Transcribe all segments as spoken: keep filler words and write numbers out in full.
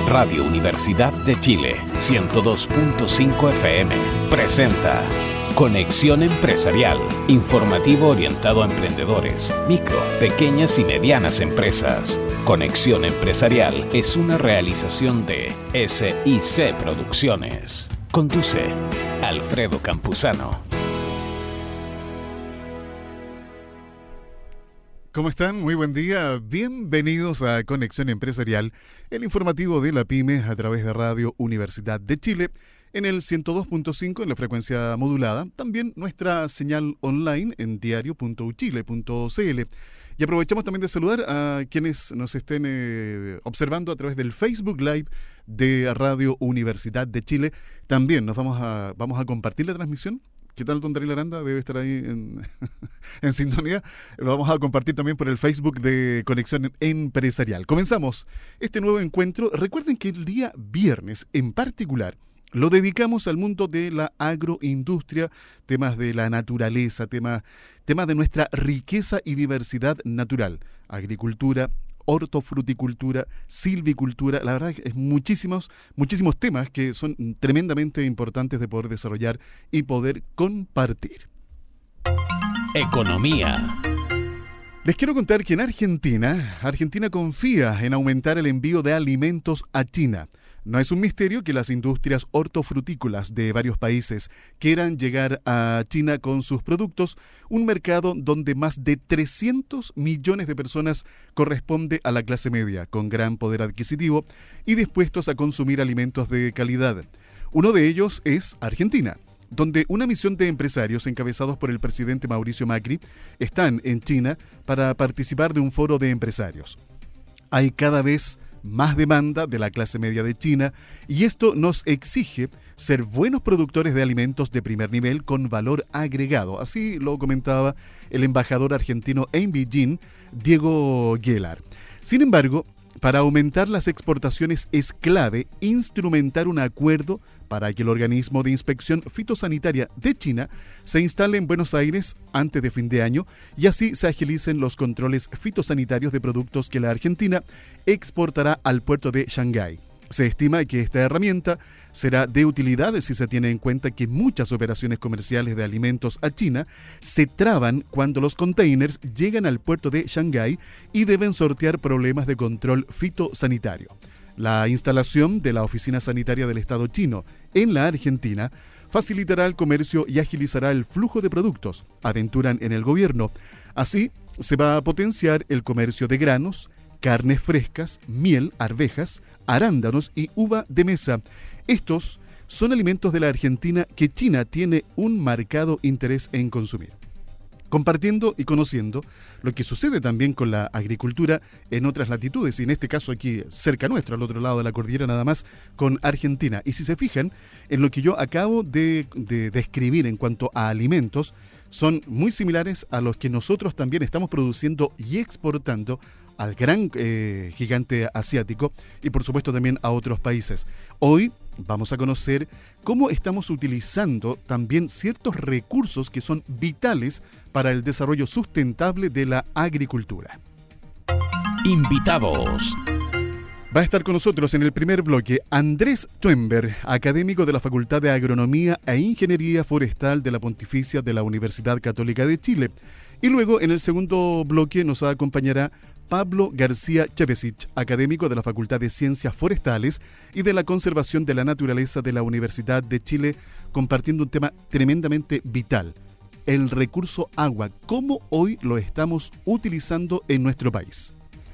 Radio Universidad de Chile, ciento dos punto cinco F M, presenta Conexión Empresarial, informativo orientado a emprendedores, micro, pequeñas y medianas empresas. Conexión Empresarial es una realización de S I C Producciones. Conduce Alfredo Campuzano. ¿Cómo están? Muy buen día. Bienvenidos a Conexión Empresarial, el informativo de la PYME a través de Radio Universidad de Chile, en el ciento dos punto cinco en la frecuencia modulada, también nuestra señal online en diario punto u chile punto c l. Y aprovechamos también de saludar a quienes nos estén eh, observando a través del Facebook Live de Radio Universidad de Chile. También nos vamos a, vamos a compartir la transmisión. ¿Qué tal, don Daniel Aranda? Debe estar ahí en, en sintonía. Lo vamos a compartir también por el Facebook de Conexión Empresarial. Comenzamos este nuevo encuentro. Recuerden que el día viernes en particular lo dedicamos al mundo de la agroindustria, temas de la naturaleza, temas, temas de nuestra riqueza y diversidad natural, agricultura, hortofruticultura, silvicultura. La verdad es muchísimos, muchísimos temas que son tremendamente importantes de poder desarrollar y poder compartir. Economía. Les quiero contar que en Argentina, Argentina confía en aumentar el envío de alimentos a China. No es un misterio que las industrias hortofrutícolas de varios países quieran llegar a China con sus productos, un mercado donde más de trescientos millones de personas corresponde a la clase media, con gran poder adquisitivo y dispuestos a consumir alimentos de calidad. Uno de ellos es Argentina, donde una misión de empresarios encabezados por el presidente Mauricio Macri están en China para participar de un foro de empresarios. Hay cada vez más demanda de la clase media de China y esto nos exige ser buenos productores de alimentos de primer nivel con valor agregado. Así lo comentaba el embajador argentino en Beijing, Diego Guelar. Sin embargo, para aumentar las exportaciones es clave instrumentar un acuerdo para que el organismo de inspección fitosanitaria de China se instale en Buenos Aires antes de fin de año y así se agilicen los controles fitosanitarios de productos que la Argentina exportará al puerto de Shanghái. Se estima que esta herramienta será de utilidad si se tiene en cuenta que muchas operaciones comerciales de alimentos a China se traban cuando los containers llegan al puerto de Shanghái y deben sortear problemas de control fitosanitario. La instalación de la Oficina Sanitaria del Estado chino en la Argentina facilitará el comercio y agilizará el flujo de productos, aventuran en el gobierno. Así, se va a potenciar el comercio de granos, carnes frescas, miel, arvejas, arándanos y uva de mesa. Estos son alimentos de la Argentina que China tiene un marcado interés en consumir. Compartiendo y conociendo lo que sucede también con la agricultura en otras latitudes, y en este caso aquí cerca nuestro, al otro lado de la cordillera nada más, con Argentina. Y si se fijan en lo que yo acabo de, de describir en cuanto a alimentos, son muy similares a los que nosotros también estamos produciendo y exportando al gran eh, gigante asiático y por supuesto también a otros países. Hoy vamos a conocer cómo estamos utilizando también ciertos recursos que son vitales para el desarrollo sustentable de la agricultura. Invitados. Va a estar con nosotros en el primer bloque Andrés Schoenberg, académico de la Facultad de Agronomía e Ingeniería Forestal de la Pontificia de la Universidad Católica de Chile. Y luego en el segundo bloque nos acompañará Pablo García Chevesich, académico de la Facultad de Ciencias Forestales y de la Conservación de la Naturaleza de la Universidad de Chile, compartiendo un tema tremendamente vital, el recurso agua, cómo hoy lo estamos utilizando en nuestro país.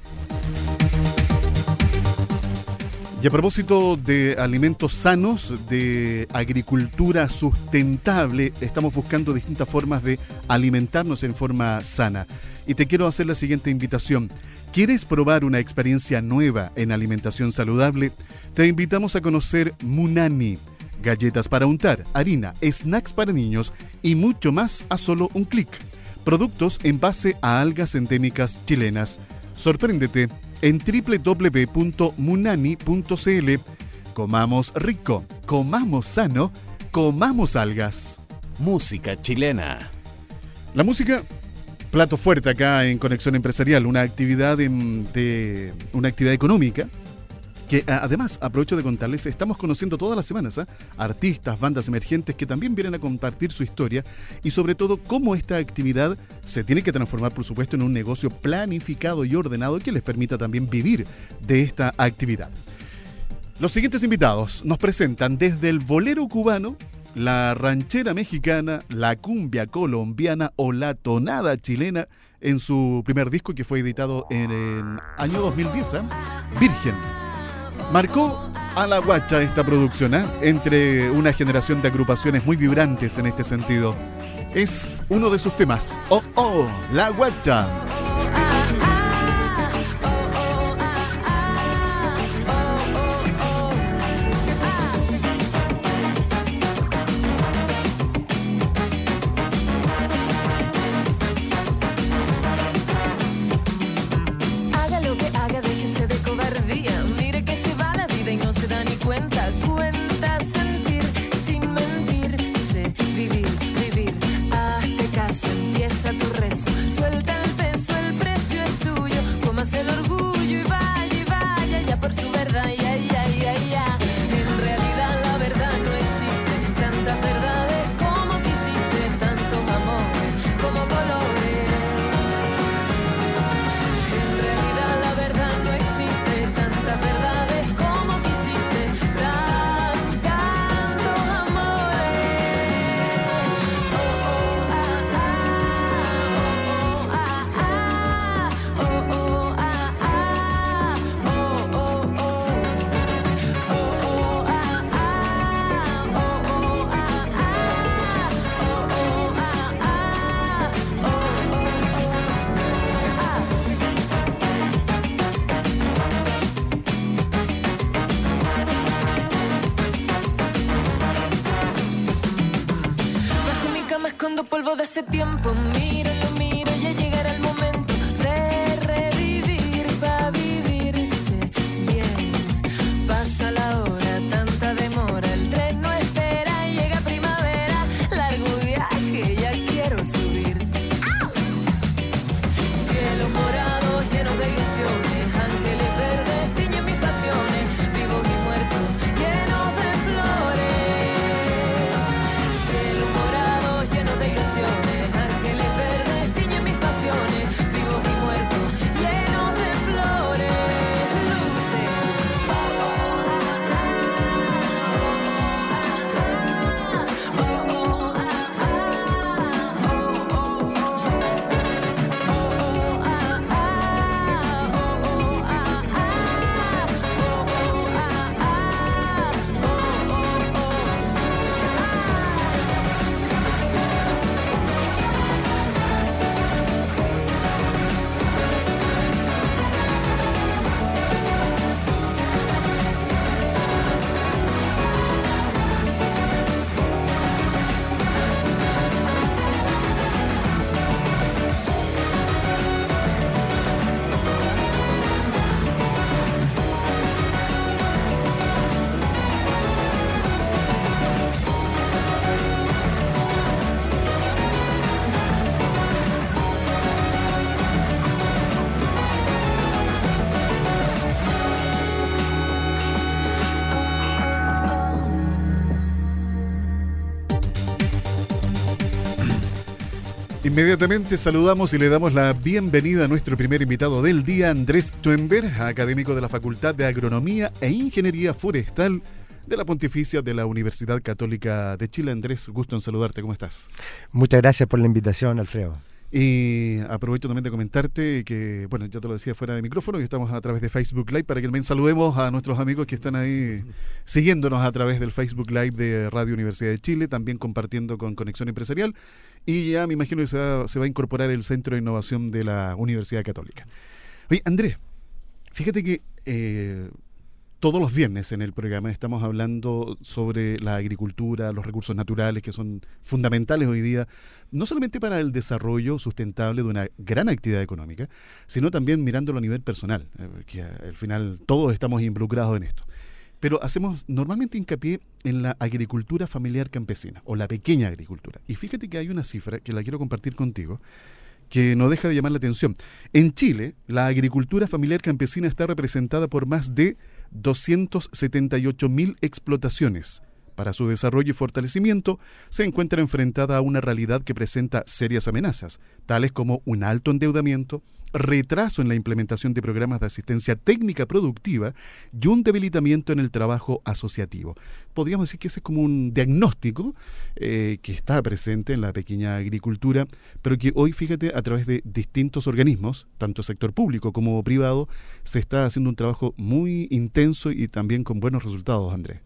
Y a propósito de alimentos sanos, de agricultura sustentable, estamos buscando distintas formas de alimentarnos en forma sana. Y te quiero hacer la siguiente invitación. ¿Quieres probar una experiencia nueva en alimentación saludable? Te invitamos a conocer Munani. Galletas para untar, harina, snacks para niños y mucho más a solo un clic. Productos en base a algas endémicas chilenas. Sorpréndete en doble u doble u doble u punto munani punto c l. Comamos rico, comamos sano, comamos algas. Música chilena. La música, plato fuerte acá en Conexión Empresarial, una actividad en, de una actividad económica que además, aprovecho de contarles, estamos conociendo todas las semanas ¿eh? artistas, bandas emergentes que también vienen a compartir su historia y sobre todo cómo esta actividad se tiene que transformar, por supuesto, en un negocio planificado y ordenado que les permita también vivir de esta actividad. Los siguientes invitados nos presentan desde el bolero cubano, la ranchera mexicana, la cumbia colombiana o la tonada chilena en su primer disco que fue editado en el año dos mil diez, ¿eh? Virgen. Marcó a la guacha esta producción, ¿eh? entre una generación de agrupaciones muy vibrantes en este sentido. Es uno de sus temas, Oh Oh, la guacha. Polvo de ese tiempo, miro, lo miro, ya llegará el momento de revivir, pa' vivirse bien. Pasa la hora, tanta demora, el tren no espera, llega primavera, largo viaje, ya quiero subir. ¡Au! Cielo morado, lleno de ilusiones, ángeles verdes, tiñen mis pasiones, vivos y muertos, llenos de flores. Cielo morado, lleno de ilusiones, ángeles verdes, tiñen mis pasiones, vivos y muertos, llenos de flores, luces. Oh, oh, ah, ah, oh, oh, ah, ah, oh, oh, Inmediatamente saludamos y le damos la bienvenida a nuestro primer invitado del día, Andrés Schoenberg, académico de la Facultad de Agronomía e Ingeniería Forestal de la Pontificia de la Universidad Católica de Chile. Andrés, gusto en saludarte, ¿cómo estás? Muchas gracias por la invitación, Alfredo. Y aprovecho también de comentarte que, bueno, ya te lo decía fuera de micrófono, que estamos a través de Facebook Live, para que también saludemos a nuestros amigos que están ahí siguiéndonos a través del Facebook Live de Radio Universidad de Chile, también compartiendo con Conexión Empresarial, y ya me imagino que se va, se va a incorporar el Centro de Innovación de la Universidad Católica. Oye, Andrés, fíjate que eh, todos los viernes en el programa estamos hablando sobre la agricultura, los recursos naturales que son fundamentales hoy día, no solamente para el desarrollo sustentable de una gran actividad económica, sino también mirándolo a nivel personal, eh, que al final todos estamos involucrados en esto. Pero hacemos normalmente hincapié en la agricultura familiar campesina o la pequeña agricultura. Y fíjate que hay una cifra que la quiero compartir contigo que no deja de llamar la atención. En Chile, la agricultura familiar campesina está representada por más de doscientos setenta y ocho mil explotaciones. Para su desarrollo y fortalecimiento, se encuentra enfrentada a una realidad que presenta serias amenazas, tales como un alto endeudamiento, retraso en la implementación de programas de asistencia técnica productiva y un debilitamiento en el trabajo asociativo. Podríamos decir que ese es como un diagnóstico eh, que está presente en la pequeña agricultura, pero que hoy, fíjate, a través de distintos organismos, tanto sector público como privado, se está haciendo un trabajo muy intenso y también con buenos resultados, Andrés.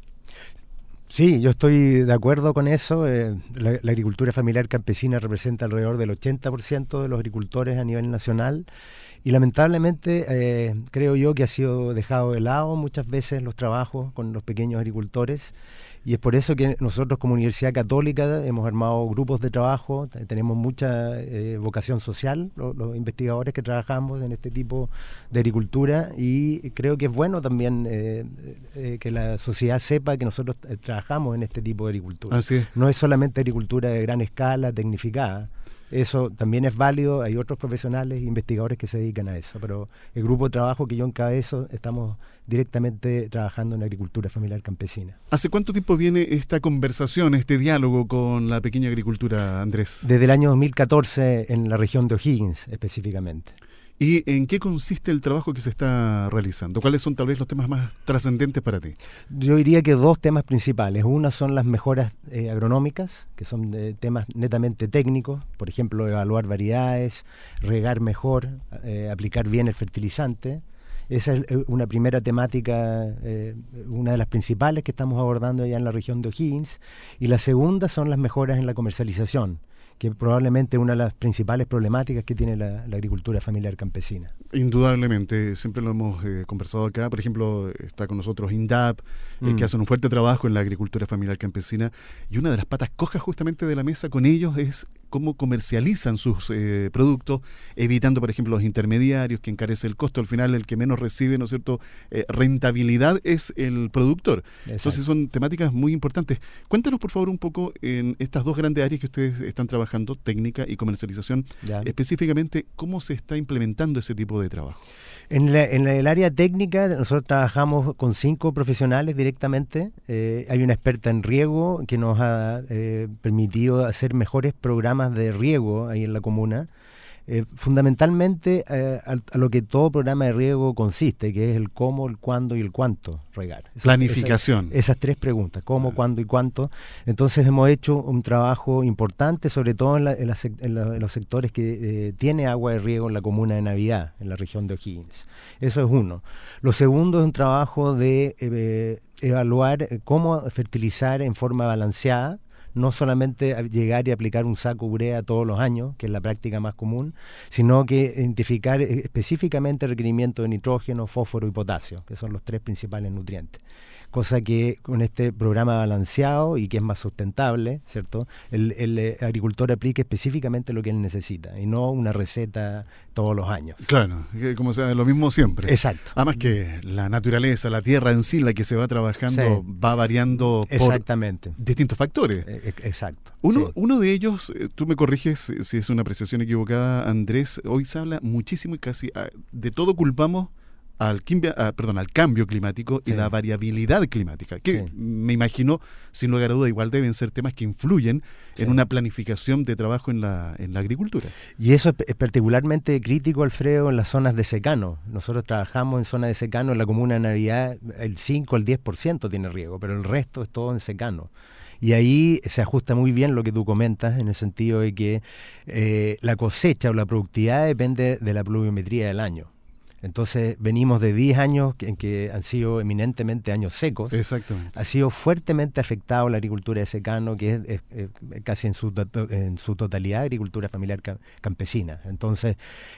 Sí, yo estoy de acuerdo con eso. Eh, la, la agricultura familiar campesina representa alrededor del ochenta por ciento de los agricultores a nivel nacional y lamentablemente eh, creo yo que ha sido dejado de lado muchas veces los trabajos con los pequeños agricultores. Y es por eso que nosotros como Universidad Católica hemos armado grupos de trabajo, tenemos mucha eh, vocación social, los, los investigadores que trabajamos en este tipo de agricultura, y creo que es bueno también eh, eh, que la sociedad sepa que nosotros eh, trabajamos en este tipo de agricultura. Así es. No es solamente agricultura de gran escala, tecnificada. Eso también es válido, hay otros profesionales e investigadores que se dedican a eso, pero el grupo de trabajo que yo encabezo estamos directamente trabajando en agricultura familiar campesina. ¿Hace cuánto tiempo viene esta conversación, este diálogo con la pequeña agricultura, Andrés? Desde el año dos mil catorce en la región de O'Higgins específicamente. ¿Y en qué consiste el trabajo que se está realizando? ¿Cuáles son tal vez los temas más trascendentes para ti? Yo diría que dos temas principales. Una son las mejoras eh, agronómicas, que son eh, temas netamente técnicos, por ejemplo, evaluar variedades, regar mejor, eh, aplicar bien el fertilizante. Esa es una primera temática, eh, una de las principales que estamos abordando allá en la región de O'Higgins. Y la segunda son las mejoras en la comercialización, que probablemente es una de las principales problemáticas que tiene la, la agricultura familiar campesina. Indudablemente, siempre lo hemos eh, conversado acá. Por ejemplo, está con nosotros INDAP, eh, mm. que hacen un fuerte trabajo en la agricultura familiar campesina, y una de las patas cojas justamente de la mesa con ellos es cómo comercializan sus eh, productos, evitando, por ejemplo, los intermediarios que encarece el costo. Al final, el que menos recibe, ¿no es cierto?, eh, rentabilidad es el productor. Exacto. Entonces son temáticas muy importantes. Cuéntanos, por favor, un poco en estas dos grandes áreas que ustedes están trabajando, técnica y comercialización, ya. Específicamente, ¿cómo se está implementando ese tipo de trabajo? En, la, en la, el área técnica, nosotros trabajamos con cinco profesionales directamente. Eh, hay una experta en riego que nos ha eh, permitido hacer mejores programas de riego ahí en la comuna, eh, fundamentalmente eh, a, a lo que todo programa de riego consiste, que es el cómo, el cuándo y el cuánto regar. Esa, Planificación. Esa, esas tres preguntas, cómo, ah. cuándo y cuánto. Entonces hemos hecho un trabajo importante, sobre todo en, la, en, la, en, la, en los sectores que eh, tiene agua de riego en la comuna de Navidad, en la región de O'Higgins. Eso es uno. Lo segundo es un trabajo de eh, evaluar cómo fertilizar en forma balanceada, no solamente llegar y aplicar un saco urea todos los años, que es la práctica más común, sino que identificar específicamente requerimientos de nitrógeno, fósforo y potasio, que son los tres principales nutrientes. Cosa que con este programa balanceado y que es más sustentable, ¿cierto?, el, el agricultor aplique específicamente lo que él necesita y no una receta todos los años. Claro, como sea, lo mismo siempre. Exacto. Además que la naturaleza, la tierra en sí, la que se va trabajando, sí, va variando exactamente por distintos factores. Eh, exacto. Uno, sí. uno de ellos, tú me corriges si es una apreciación equivocada, Andrés, hoy se habla muchísimo y casi de todo culpamos Al, ah, perdón, al cambio climático y sí. la variabilidad climática, que sí. me imagino, sin lugar a duda, igual deben ser temas que influyen sí. en una planificación de trabajo en la, en la agricultura. Y eso es particularmente crítico, Alfredo, en las zonas de secano. Nosotros trabajamos en zonas de secano, en la comuna de Navidad, el cinco al diez por ciento tiene riego, pero el resto es todo en secano. Y ahí se ajusta muy bien lo que tú comentas, en el sentido de que eh, la cosecha o la productividad depende de la pluviometría del año. Entonces venimos de diez años en que han sido eminentemente años secos. Exactamente. Ha sido fuertemente afectado la agricultura de secano, que es, es, es casi en su, en su totalidad agricultura familiar campesina. Entonces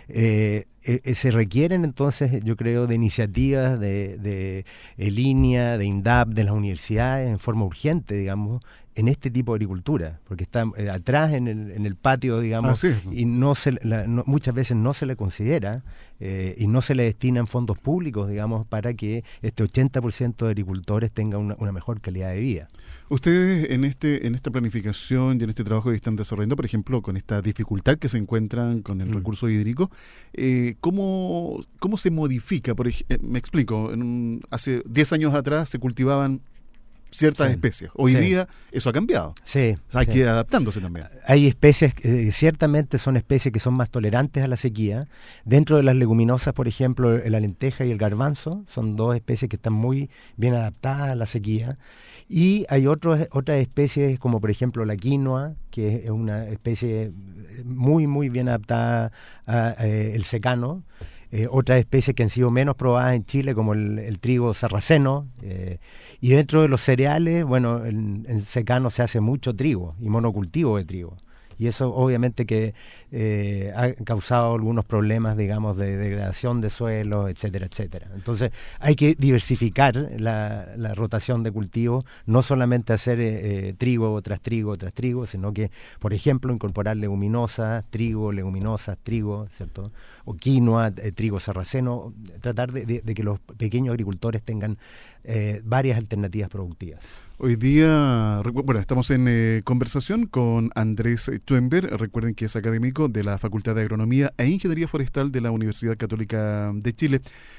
eh, eh, se requieren entonces, yo creo, de iniciativas de, de, de línea, de INDAP, de las universidades en forma urgente, digamos, en este tipo de agricultura, porque está eh, atrás en el, en el patio, digamos, ah, sí. y no se, la, no, muchas veces no se le considera eh, y no se le destinan fondos públicos, digamos, para que este ochenta por ciento de agricultores tengan una, una mejor calidad de vida. Ustedes en este en esta planificación y en este trabajo que están desarrollando, por ejemplo, con esta dificultad que se encuentran con el mm. recurso hídrico, eh, ¿cómo, ¿cómo se modifica? Por ej- eh, me explico, en un, hace diez años atrás se cultivaban ciertas sí. especies. Hoy sí. día eso ha cambiado. Sí, o sea, hay sí. que ir adaptándose también. Hay especies, eh, ciertamente son especies que son más tolerantes a la sequía. Dentro de las leguminosas, por ejemplo, la lenteja y el garbanzo son dos especies que están muy bien adaptadas a la sequía. Y hay otros, otras especies como por ejemplo la quinoa, que es una especie muy muy bien adaptada al secano. Eh, otras especies que han sido menos probadas en Chile, como el, el trigo sarraceno. Eh, y dentro de los cereales, bueno, en, en secano se hace mucho trigo y monocultivo de trigo. Y eso obviamente que eh, ha causado algunos problemas, digamos, de degradación de suelo, etcétera, etcétera. Entonces hay que diversificar la, la rotación de cultivos, no solamente hacer eh, trigo tras trigo tras trigo, sino que, por ejemplo, incorporar leguminosas, trigo, leguminosas, trigo, ¿cierto? O quinoa, eh, trigo sarraceno, tratar de, de, de que los pequeños agricultores tengan eh, varias alternativas productivas. Hoy día, bueno, estamos en eh, conversación con Andrés Schwember, recuerden que es académico de la Facultad de Agronomía e Ingeniería Forestal de la Universidad Católica de Chile.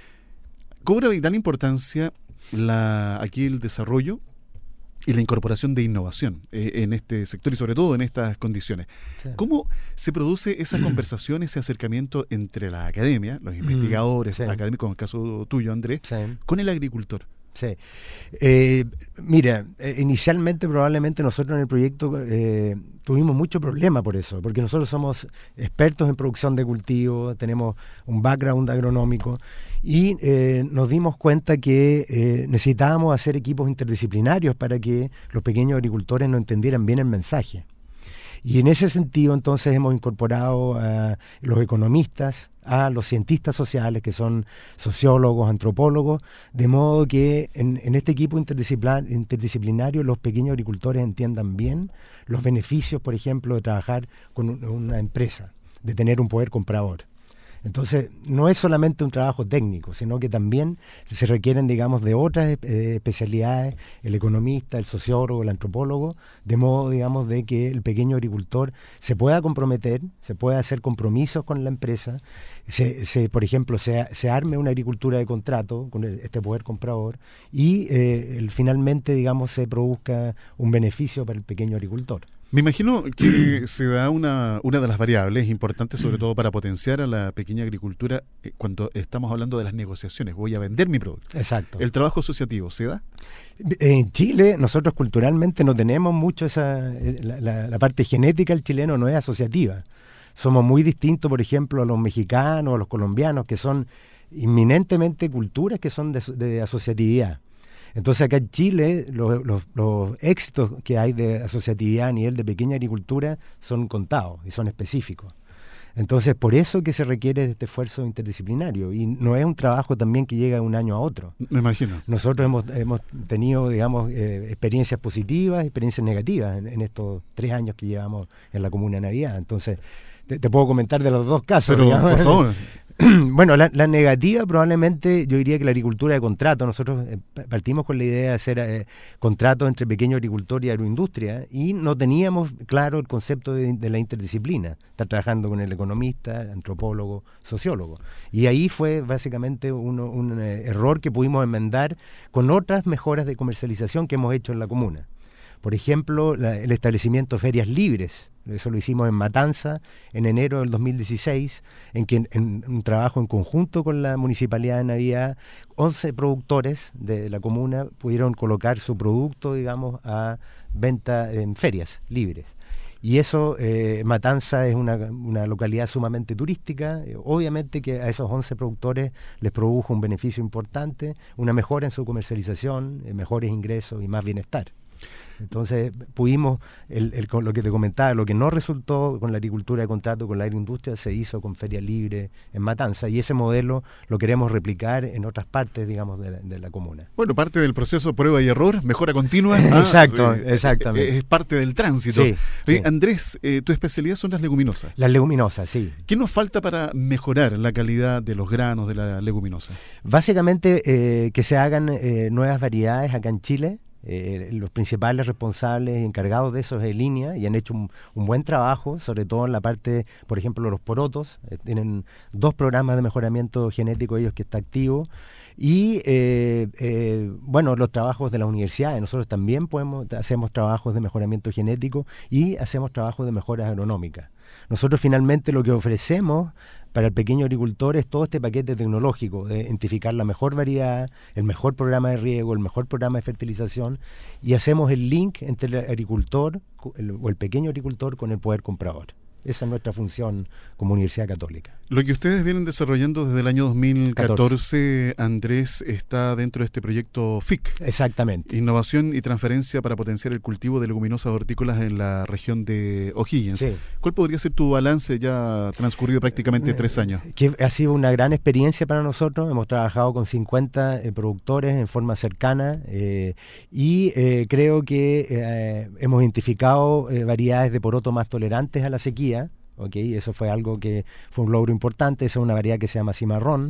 Cobra vital importancia la, aquí el desarrollo y la incorporación de innovación eh, en este sector y sobre todo en estas condiciones. Sí. ¿Cómo se produce esa conversación, ese acercamiento entre la academia, los investigadores, sí. académicos, en el caso tuyo, Andrés, sí. con el agricultor? Sí. Eh, mira, eh, inicialmente probablemente nosotros en el proyecto eh, tuvimos mucho problema por eso, porque nosotros somos expertos en producción de cultivos, tenemos un background agronómico y eh, nos dimos cuenta que eh, necesitábamos hacer equipos interdisciplinarios para que los pequeños agricultores no entendieran bien el mensaje. Y en ese sentido, entonces, hemos incorporado a los economistas, a los cientistas sociales, que son sociólogos, antropólogos, de modo que en, en este equipo interdisciplinar, interdisciplinario los pequeños agricultores entiendan bien los beneficios, por ejemplo, de trabajar con una empresa, de tener un poder comprador. Entonces, no es solamente un trabajo técnico, sino que también se requieren, digamos, de otras eh, especialidades, el economista, el sociólogo, el antropólogo, de modo, digamos, de que el pequeño agricultor se pueda comprometer, se pueda hacer compromisos con la empresa, se, se, por ejemplo, se, se arme una agricultura de contrato con el, este poder comprador y eh, el, finalmente, digamos, se produzca un beneficio para el pequeño agricultor. Me imagino que se da una, una de las variables importantes, sobre todo para potenciar a la pequeña agricultura, eh, cuando estamos hablando de las negociaciones. Voy a vender mi producto. Exacto. ¿El trabajo asociativo se da? En Chile, nosotros culturalmente no tenemos mucho esa... La, la, la parte genética del chileno no es asociativa. Somos muy distintos, por ejemplo, a los mexicanos, a los colombianos, que son inminentemente culturas que son de, de asociatividad. Entonces acá en Chile los, los, los éxitos que hay de asociatividad a nivel de pequeña agricultura son contados y son específicos. Entonces por eso que se requiere este esfuerzo interdisciplinario y no es un trabajo también que llega de un año a otro. Me imagino. Nosotros hemos, hemos tenido, digamos, eh, experiencias positivas, experiencias negativas en, en estos tres años que llevamos en la Comuna de Navidad. Entonces te, te puedo comentar de los dos casos. Pero, por favor. Bueno, la, la negativa probablemente yo diría que la agricultura de contrato. Nosotros eh, partimos con la idea de hacer eh, contratos entre pequeño agricultor y agroindustria y no teníamos claro el concepto de, de la interdisciplina, estar trabajando con el economista, el antropólogo, sociólogo. Y ahí fue básicamente uno, un eh, error que pudimos enmendar con otras mejoras de comercialización que hemos hecho en la comuna. Por ejemplo, la, el establecimiento de ferias libres. Eso lo hicimos en Matanza en enero del dos mil dieciséis, en que en, en un trabajo en conjunto con la Municipalidad de Navidad, once productores de la comuna pudieron colocar su producto, digamos, a venta en ferias libres. Y eso, eh, Matanza es una, una localidad sumamente turística, eh, obviamente que a esos once productores les produjo un beneficio importante, una mejora en su comercialización, eh, mejores ingresos y más bienestar. Entonces pudimos, el, el, con lo que te comentaba, lo que no resultó con la agricultura de contrato, con la agroindustria, se hizo con Feria Libre en Matanza, y ese modelo lo queremos replicar en otras partes, digamos, de la, de la comuna. Bueno, parte del proceso prueba y error, mejora continua. Ah, Exacto, sí, exactamente. Es, es parte del tránsito. Sí, Oye, sí. Andrés, eh, tu especialidad son las leguminosas. Las leguminosas, sí. ¿Qué nos falta para mejorar la calidad de los granos de la leguminosa? Básicamente eh, que se hagan eh, nuevas variedades acá en Chile. Eh, los principales responsables y encargados de eso es el INEA, y han hecho un, un buen trabajo, sobre todo en la parte, por ejemplo, los porotos. Eh, tienen dos programas de mejoramiento genético ellos que está activo, y eh, eh, bueno, los trabajos de las universidades. Nosotros también podemos, hacemos trabajos de mejoramiento genético y hacemos trabajos de mejoras agronómicas. Nosotros finalmente lo que ofrecemos para el pequeño agricultor es todo este paquete tecnológico de identificar la mejor variedad, el mejor programa de riego, el mejor programa de fertilización, y hacemos el link entre el agricultor el, o el pequeño agricultor con el poder comprador. Esa es nuestra función como Universidad Católica. Lo que ustedes vienen desarrollando desde el año dos mil catorce, Andrés, está dentro de este proyecto F I C. Exactamente. Innovación y transferencia para potenciar el cultivo de leguminosas hortícolas en la región de O'Higgins. Sí. ¿Cuál podría ser tu balance ya transcurrido prácticamente tres años? Que ha sido una gran experiencia para nosotros. Hemos trabajado con cincuenta eh, productores en forma cercana eh, y eh, creo que eh, hemos identificado eh, variedades de poroto más tolerantes a la sequía. Okay, eso fue algo que fue un logro importante. Esa es una variedad que se llama cimarrón,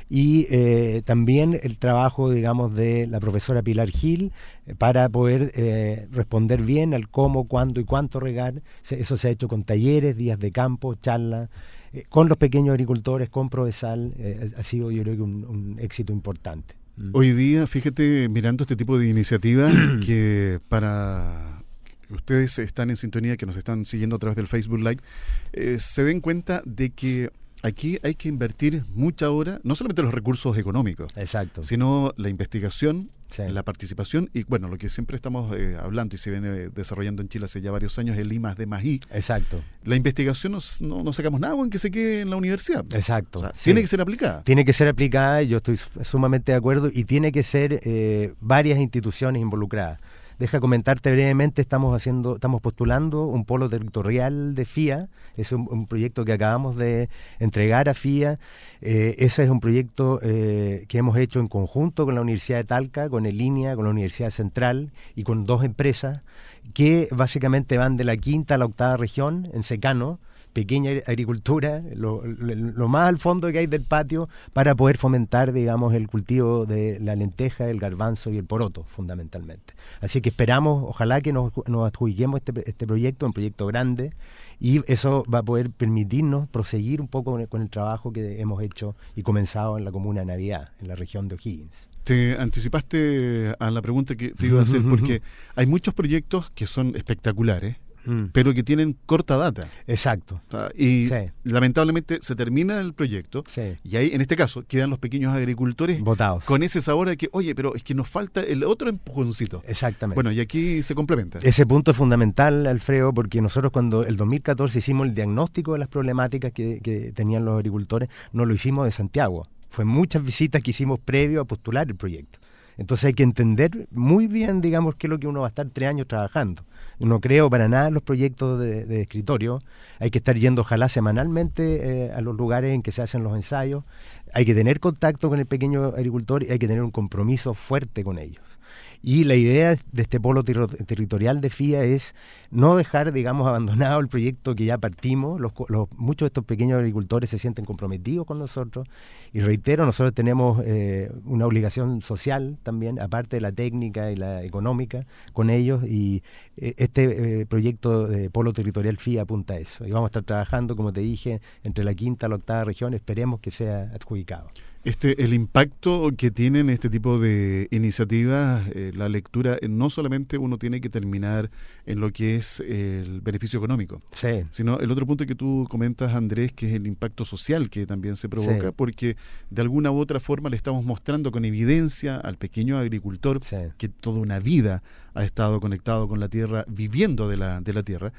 y eh, también el trabajo, digamos, de la profesora Pilar Gil eh, para poder eh, responder bien al cómo, cuándo y cuánto regar. Se, eso se ha hecho con talleres, días de campo, charlas, eh, con los pequeños agricultores, con Provesal. Eh, ha sido, yo creo que un, un éxito importante. Hoy día, fíjate, mirando este tipo de iniciativas que para ustedes están en sintonía, que nos están siguiendo a través del Facebook Live, eh, se den cuenta de que aquí hay que invertir mucha hora, no solamente los recursos económicos, Exacto. sino la investigación, Sí. la participación y, bueno, lo que siempre estamos eh, hablando y se viene desarrollando en Chile hace ya varios años, el I más D más I. Exacto. La investigación nos, no, no sacamos nada en que se quede en la universidad. Exacto. O sea, Sí. tiene que ser aplicada. Tiene que ser aplicada, y yo estoy sumamente de acuerdo, y tiene que ser eh, varias instituciones involucradas. Deja comentarte brevemente, estamos haciendo, estamos postulando un polo territorial de F I A. Es un, un proyecto que acabamos de entregar a F I A. Eh, ese es un proyecto eh, que hemos hecho en conjunto con la Universidad de Talca, con el INEA, con la Universidad Central y con dos empresas que básicamente van de la quinta a la octava región en secano, pequeña agricultura, lo, lo, lo más al fondo que hay del patio, para poder fomentar, digamos, el cultivo de la lenteja, el garbanzo y el poroto, fundamentalmente. Así que esperamos, ojalá que nos, nos adjudiquemos este, este proyecto, un proyecto grande, y eso va a poder permitirnos proseguir un poco con el, con el trabajo que hemos hecho y comenzado en la comuna de Navidad, en la región de O'Higgins. Te anticipaste a la pregunta que te iba a hacer, porque hay muchos proyectos que son espectaculares, Mm. pero que tienen corta data. Exacto. O sea, y sí. lamentablemente se termina el proyecto, sí. y ahí, en este caso, quedan los pequeños agricultores votados con ese sabor de que, oye, pero es que nos falta el otro empujoncito. Exactamente. Bueno, y aquí se complementa. Ese punto es fundamental, Alfredo, porque nosotros cuando el dos mil catorce hicimos el diagnóstico de las problemáticas que, que tenían los agricultores, no lo hicimos de Santiago. Fue muchas visitas que hicimos previo a postular el proyecto. Entonces hay que entender muy bien, digamos, qué es lo que uno va a estar tres años trabajando. No creo para nada en los proyectos de, de escritorio. Hay que estar yendo, ojalá, semanalmente eh, a los lugares en que se hacen los ensayos. Hay que tener contacto con el pequeño agricultor y hay que tener un compromiso fuerte con ellos. Y la idea de este polo ter- territorial de F I A es no dejar, digamos, abandonado el proyecto que ya partimos. Los, los, muchos de estos pequeños agricultores se sienten comprometidos con nosotros. Y reitero, nosotros tenemos eh, una obligación social también, aparte de la técnica y la económica, con ellos. Y eh, este eh, proyecto de polo territorial F I A apunta a eso. Y vamos a estar trabajando, como te dije, entre la quinta y la octava región. Esperemos que sea adjudicado. Este, el impacto que tienen este tipo de iniciativas, eh, la lectura, eh, no solamente uno tiene que terminar en lo que es eh, el beneficio económico, sí. sino el otro punto que tú comentas, Andrés, que es el impacto social que también se provoca, sí. porque de alguna u otra forma le estamos mostrando con evidencia al pequeño agricultor sí. que toda una vida ha estado conectado con la tierra, viviendo de la, de la tierra,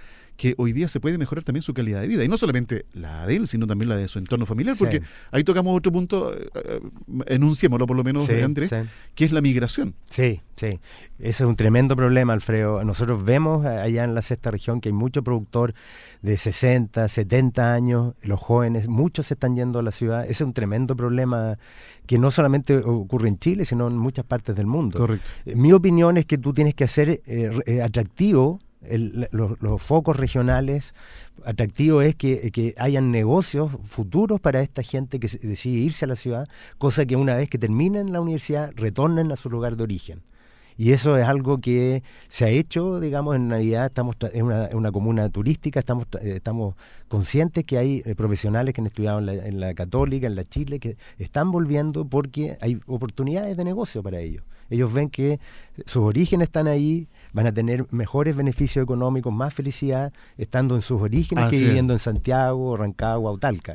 que hoy día se puede mejorar también su calidad de vida, y no solamente la de él, sino también la de su entorno familiar, porque sí. ahí tocamos otro punto, eh, enunciémoslo por lo menos, sí, Andrés, sí. que es la migración. Sí, sí, ese es un tremendo problema, Alfredo. Nosotros vemos allá en la sexta región que hay mucho productor de sesenta, setenta años, los jóvenes, muchos se están yendo a la ciudad. Ese es un tremendo problema que no solamente ocurre en Chile, sino en muchas partes del mundo. Correcto. Eh, mi opinión es que tú tienes que hacer eh, eh, atractivo el, los, los focos regionales. Atractivo es que, que hayan negocios futuros para esta gente que decide irse a la ciudad, cosa que una vez que terminen la universidad retornen a su lugar de origen. Y eso es algo que se ha hecho, digamos, en Navidad. Estamos en una, en una comuna turística, estamos eh, estamos conscientes que hay eh, profesionales que han estudiado en la, en la Católica, en la Chile, que están volviendo porque hay oportunidades de negocio para ellos. Ellos ven que sus orígenes están ahí, van a tener mejores beneficios económicos, más felicidad, estando en sus orígenes, Así que viviendo es. en Santiago, Rancagua o Talca.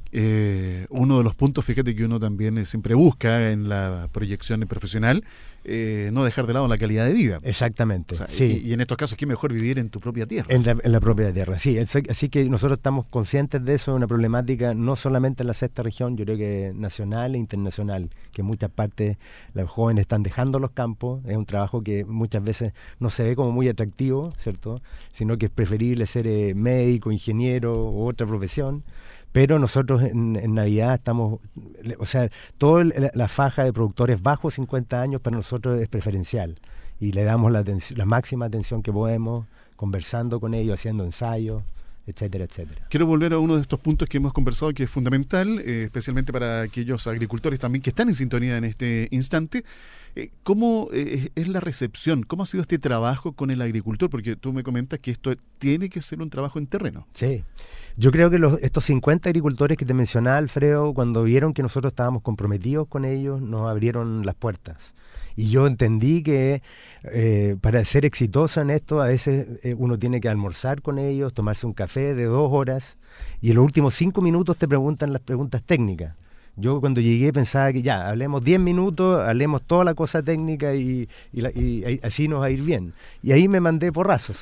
Eh, uno de los puntos, fíjate, que uno también eh, siempre busca en la proyección profesional, eh, no dejar de lado la calidad de vida. Exactamente. O sea, sí. y, y en estos casos, ¿qué mejor vivir en tu propia tierra? En la, en la propia tierra, sí. Así que nosotros estamos conscientes de eso, es una problemática no solamente en la sexta región, yo creo que nacional e internacional, que en muchas partes los jóvenes están dejando los campos. Es un trabajo que muchas veces no se ve como muy atractivo, ¿cierto? Sino que es preferible ser eh, médico, ingeniero u otra profesión. Pero nosotros en, en Navidad estamos, o sea, toda la, la faja de productores bajo cincuenta años para nosotros es preferencial. Y le damos la, la máxima atención que podemos, conversando con ellos, haciendo ensayos, etcétera, etcétera. Quiero volver a uno de estos puntos que hemos conversado, que es fundamental, eh, especialmente para aquellos agricultores también que están en sintonía en este instante. Eh, ¿Cómo eh, es la recepción? ¿Cómo ha sido este trabajo con el agricultor? Porque tú me comentas que esto tiene que ser un trabajo en terreno. Sí. Yo creo que los, estos cincuenta agricultores que te mencionaba, Alfredo, cuando vieron que nosotros estábamos comprometidos con ellos, nos abrieron las puertas. Y yo entendí que eh, para ser exitoso en esto, a veces eh, uno tiene que almorzar con ellos, tomarse un café de dos horas, y en los últimos cinco minutos te preguntan las preguntas técnicas. Yo cuando llegué pensaba que ya, hablemos diez minutos, hablemos toda la cosa técnica y, y, la, y, y así nos va a ir bien. Y ahí me mandé porrazos.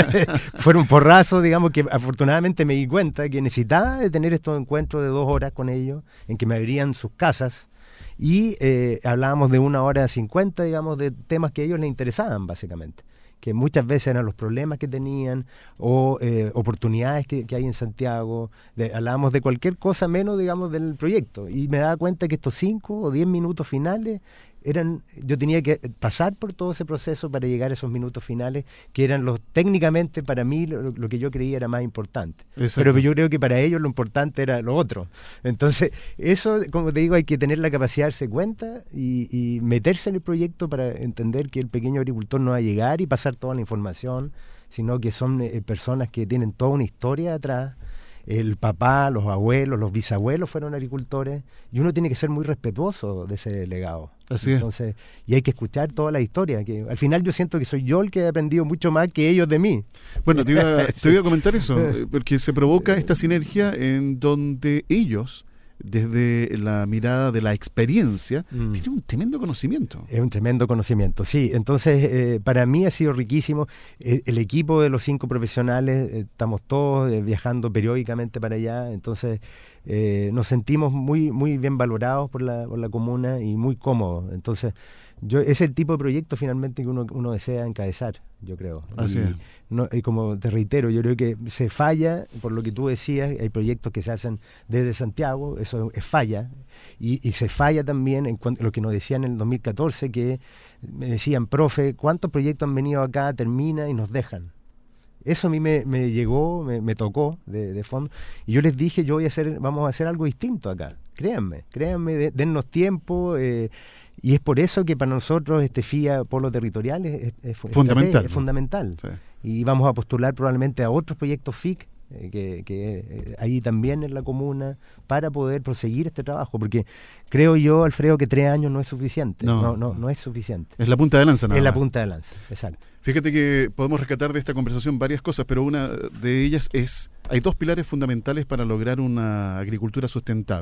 Fueron porrazos, digamos, que afortunadamente me di cuenta que necesitaba de tener estos encuentros de dos horas con ellos, en que me abrían sus casas, y eh, hablábamos de una hora cincuenta, digamos, de temas que a ellos les interesaban, básicamente. Que muchas veces eran los problemas que tenían o eh, oportunidades que, que hay en Santiago. De, hablábamos de cualquier cosa menos, digamos, del proyecto. Y me daba cuenta que estos cinco o diez minutos finales eran, yo tenía que pasar por todo ese proceso para llegar a esos minutos finales, que eran los técnicamente para mí lo, lo que yo creía era más importante. Exacto. Pero yo creo que para ellos lo importante era lo otro. Entonces, eso, como te digo, hay que tener la capacidad de darse cuenta y, y meterse en el proyecto para entender que el pequeño agricultor no va a llegar y pasar toda la información, sino que son eh, personas que tienen toda una historia atrás. El papá, los abuelos, los bisabuelos fueron agricultores, y uno tiene que ser muy respetuoso de ese legado. Así Entonces, es. Y hay que escuchar toda la historia, que al final yo siento que soy yo el que he aprendido mucho más que ellos de mí. Bueno, te iba, te iba a comentar eso, porque se provoca esta sinergia en donde ellos, desde la mirada de la experiencia, mm. tiene un tremendo conocimiento. Es un tremendo conocimiento, sí. Entonces, eh, para mí ha sido riquísimo. Eh, el equipo de los cinco profesionales, eh, estamos todos eh, viajando periódicamente para allá, entonces eh, nos sentimos muy muy bien valorados por la, por la comuna y muy cómodos. Entonces, yo es el tipo de proyecto finalmente que uno, uno desea encabezar, yo creo. Así y, es. No, y como te reitero, yo creo que se falla, por lo que tú decías, hay proyectos que se hacen desde Santiago, eso es falla, y, y se falla también en cuanto, lo que nos decían en el dos mil catorce, que me decían, profe, ¿cuántos proyectos han venido acá, termina y nos dejan? Eso a mí me, me llegó, me, me tocó de, de fondo, y yo les dije, yo voy a hacer, vamos a hacer algo distinto acá, créanme, créanme, de, dennos tiempo, eh, y es por eso que para nosotros este F I A Polo Territorial es, es, es fundamental. Es fundamental. Sí. Y vamos a postular probablemente a otros proyectos F I C, eh, que, que eh, ahí también en la comuna, para poder proseguir este trabajo, porque creo yo, Alfredo, que tres años no es suficiente. No, no, no, no es suficiente. Es la punta de lanza, nada Es la más. punta de lanza, exacto. Fíjate que podemos rescatar de esta conversación varias cosas, pero una de ellas es, hay dos pilares fundamentales para lograr una agricultura sustentable.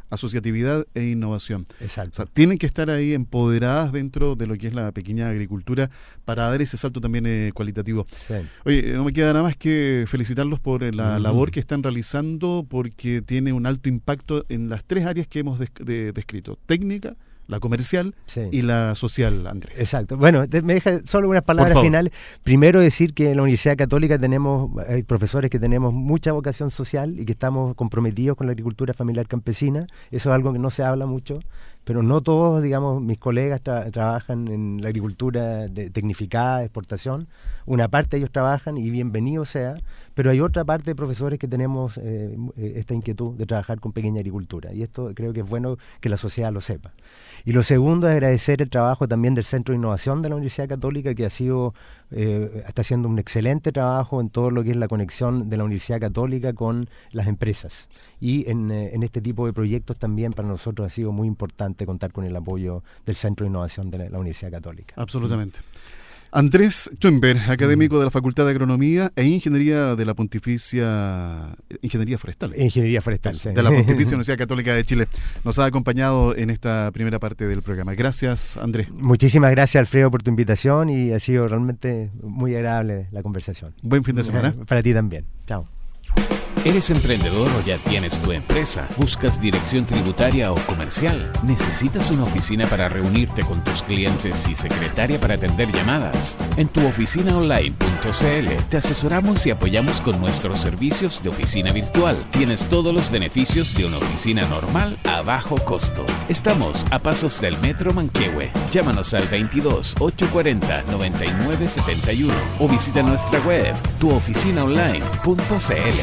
asociatividad e innovación. Exacto. O sea, tienen que estar ahí empoderadas dentro de lo que es la pequeña agricultura para dar ese salto también eh, cualitativo. Sí. Oye, no me queda nada más que felicitarlos por eh, la Uh-huh. labor que están realizando, porque tiene un alto impacto en las tres áreas que hemos des- de- descrito: técnica, la comercial Sí. y la social, Andrés. Exacto. Bueno, te- me deja solo unas palabras favor. finales. Primero decir que en la Universidad Católica tenemos, hay profesores que tenemos mucha vocación social y que estamos comprometidos con la agricultura familiar campesina. Eso es algo que no se habla mucho, pero no todos, digamos, mis colegas tra- trabajan en la agricultura de tecnificada, de exportación. Una parte de ellos trabajan y bienvenido sea, pero hay otra parte de profesores que tenemos eh, esta inquietud de trabajar con pequeña agricultura, y esto creo que es bueno que la sociedad lo sepa. Y lo segundo es agradecer el trabajo también del Centro de Innovación de la Universidad Católica, que ha sido, eh, está haciendo un excelente trabajo en todo lo que es la conexión de la Universidad Católica con las empresas. Y en, eh, en este tipo de proyectos también para nosotros ha sido muy importante contar con el apoyo del Centro de Innovación de la, la Universidad Católica. Absolutamente. Andrés Schoenberg, académico de la Facultad de Agronomía e Ingeniería de la Pontificia Ingeniería Forestal. Ingeniería Forestal, sí. De la Pontificia Universidad Católica de Chile. Nos ha acompañado en esta primera parte del programa. Gracias, Andrés. Muchísimas gracias, Alfredo, por tu invitación, y ha sido realmente muy agradable la conversación. Buen fin de semana. Para ti también. Chao. ¿Eres emprendedor o ya tienes tu empresa? ¿Buscas dirección tributaria o comercial? ¿Necesitas una oficina para reunirte con tus clientes y secretaria para atender llamadas? En tu oficina online punto c l te asesoramos y apoyamos con nuestros servicios de oficina virtual. Tienes todos los beneficios de una oficina normal a bajo costo. Estamos a pasos del Metro Manquehue. Llámanos al veintidós, ochocientos cuarenta, noventa y nueve setenta y uno o visita nuestra web tu oficina online punto c l.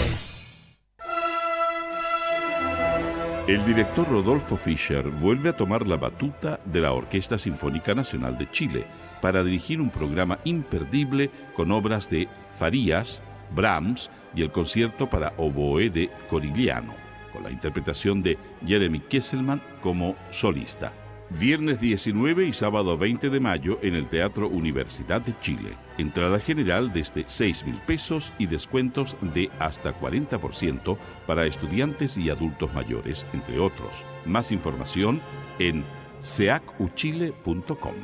El director Rodolfo Fischer vuelve a tomar la batuta de la Orquesta Sinfónica Nacional de Chile para dirigir un programa imperdible con obras de Farías, Brahms y el concierto para oboe de Corigliano, con la interpretación de Jeremy Kesselman como solista. Viernes diecinueve y sábado veinte de mayo en el Teatro Universidad de Chile. Entrada general desde seis mil pesos y descuentos de hasta cuarenta por ciento para estudiantes y adultos mayores, entre otros. Más información en seac u chile punto com.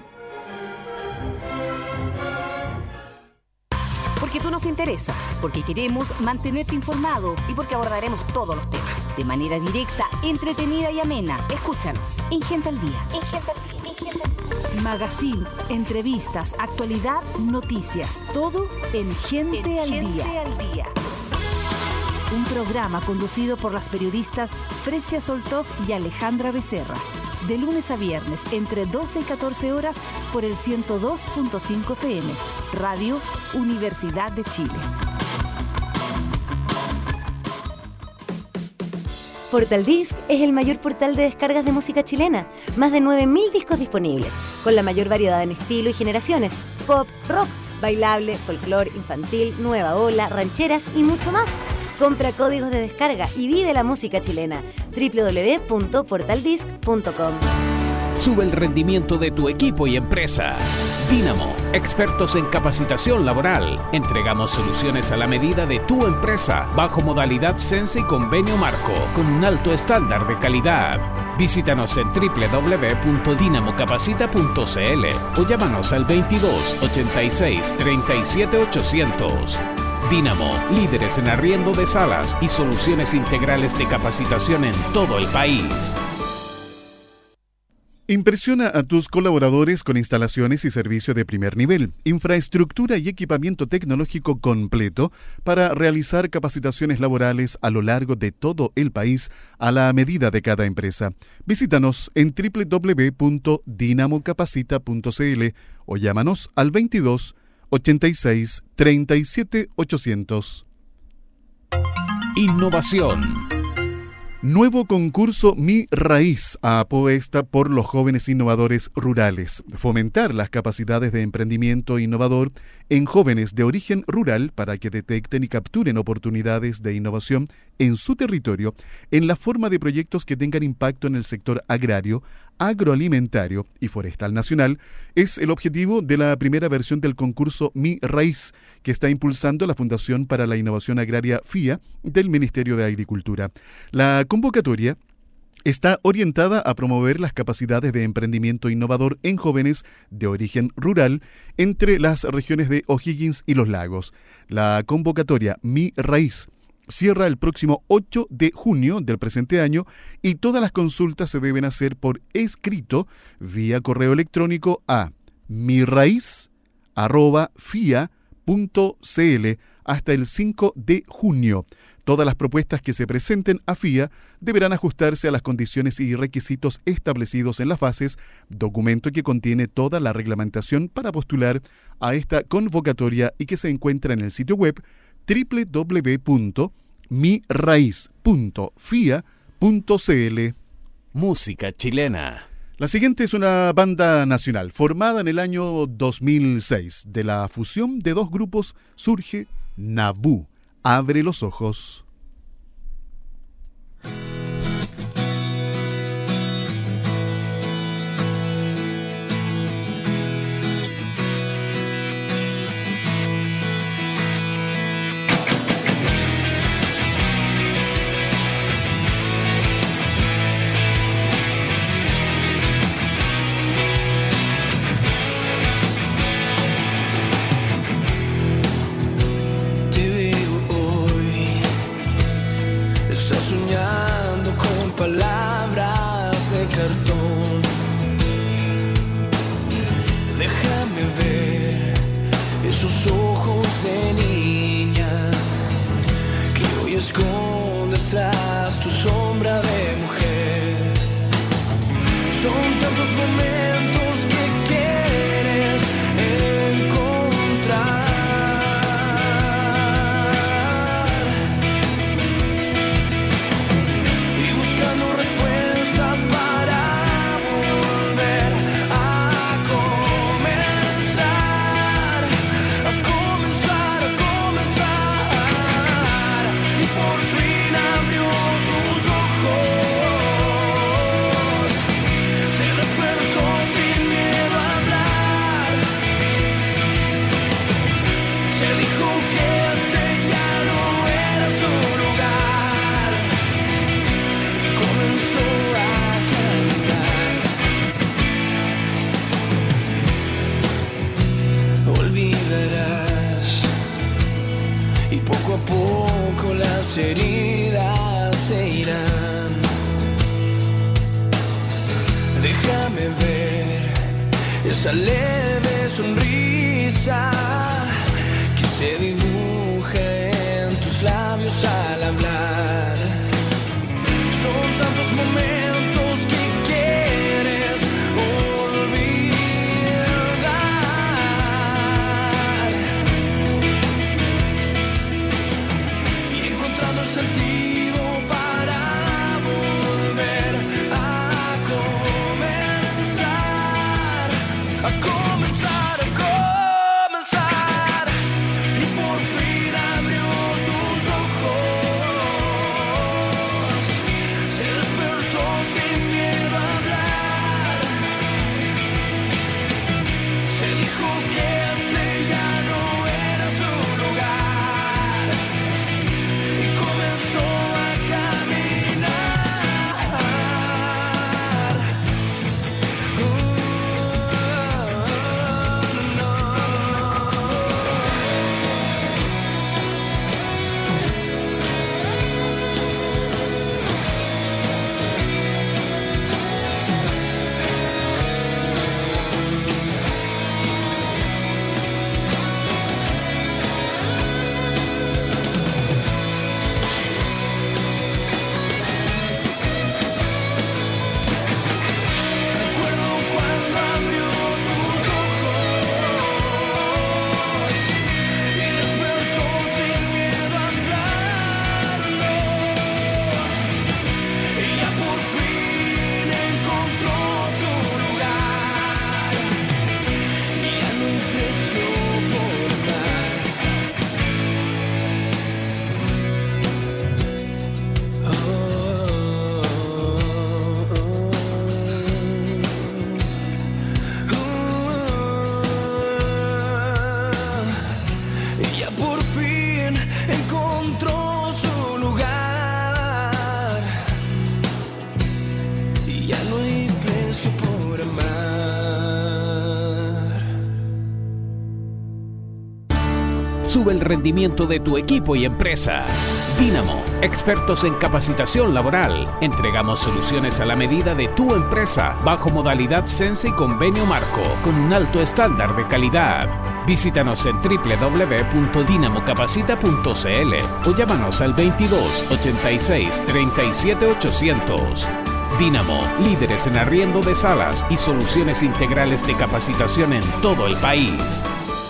Porque tú nos interesas, porque queremos mantenerte informado y porque abordaremos todos los temas de manera directa, entretenida y amena. Escúchanos en Gente al Día. En Gente al Día. En Gente al Día. Magazine, entrevistas, actualidad, noticias, todo en Gente, en al, Gente día. al Día. Un programa conducido por las periodistas Fresia Soltov y Alejandra Becerra. De lunes a viernes, entre doce y catorce horas, por el ciento dos punto cinco F M, Radio Universidad de Chile. Portaldisc es el mayor portal de descargas de música chilena. Más de nueve mil discos disponibles, con la mayor variedad en estilo y generaciones. Pop, rock, bailable, folclore, infantil, nueva ola, rancheras y mucho más. Compra códigos de descarga y vive la música chilena. doble u doble u doble u punto portaldisc punto com. Sube el rendimiento de tu equipo y empresa. Dínamo, expertos en capacitación laboral. Entregamos soluciones a la medida de tu empresa, bajo modalidad Sense y convenio marco, con un alto estándar de calidad. Visítanos en doble u doble u doble u punto dinamo capacita punto c l o llámanos al veintidós, ochenta y seis, treinta y siete ochocientos. Dínamo, líderes en arriendo de salas y soluciones integrales de capacitación en todo el país. Impresiona a tus colaboradores con instalaciones y servicio de primer nivel, infraestructura y equipamiento tecnológico completo para realizar capacitaciones laborales a lo largo de todo el país a la medida de cada empresa. Visítanos en doble u doble u doble u punto dinamo capacita punto c l o llámanos al veintidós, ochenta y seis, treinta y siete ochocientos. Innovación. Nuevo concurso Mi Raíz apuesta por los jóvenes innovadores rurales. Fomentar las capacidades de emprendimiento innovador en jóvenes de origen rural para que detecten y capturen oportunidades de innovación en su territorio en la forma de proyectos que tengan impacto en el sector agrario, agroalimentario y forestal nacional es el objetivo de la primera versión del concurso Mi Raíz, que está impulsando la Fundación para la Innovación Agraria F I A del Ministerio de Agricultura. La convocatoria está orientada a promover las capacidades de emprendimiento innovador en jóvenes de origen rural entre las regiones de O'Higgins y Los Lagos. La convocatoria Mi Raíz cierra el próximo ocho de junio del presente año y todas las consultas se deben hacer por escrito vía correo electrónico a miraiz arroba fia punto cl hasta el cinco de junio. Todas las propuestas que se presenten a F I A deberán ajustarse a las condiciones y requisitos establecidos en las bases, documento que contiene toda la reglamentación para postular a esta convocatoria y que se encuentra en el sitio web doble u doble u doble u punto miraiz punto fia punto cl. Música chilena. La siguiente es una banda nacional formada en el año dos mil seis. De la fusión de dos grupos surge Nabú. Abre los ojos. Palabras de cartón. Déjame ver esos ojos de niña que hoy escondes tras tu sombra de mujer. Son tantos momentos que quieres encontrar. Poco a poco las heridas se irán. Déjame ver esa leve sonrisa que se dibuja en tus labios al hablar. Son tantos momentos que quieres olvidar. Sentido para volver a comenzar, a comenzar, a comenzar. Y por Sube el rendimiento de tu equipo y empresa. Dínamo, expertos en capacitación laboral. Entregamos soluciones a la medida de tu empresa, bajo modalidad Sense y convenio marco, con un alto estándar de calidad. Visítanos en doble u doble u doble u punto dinamo capacita punto c l o llámanos al veintidós, ochenta y seis, treinta y siete ochocientos. Dínamo, líderes en arriendo de salas y soluciones integrales de capacitación en todo el país.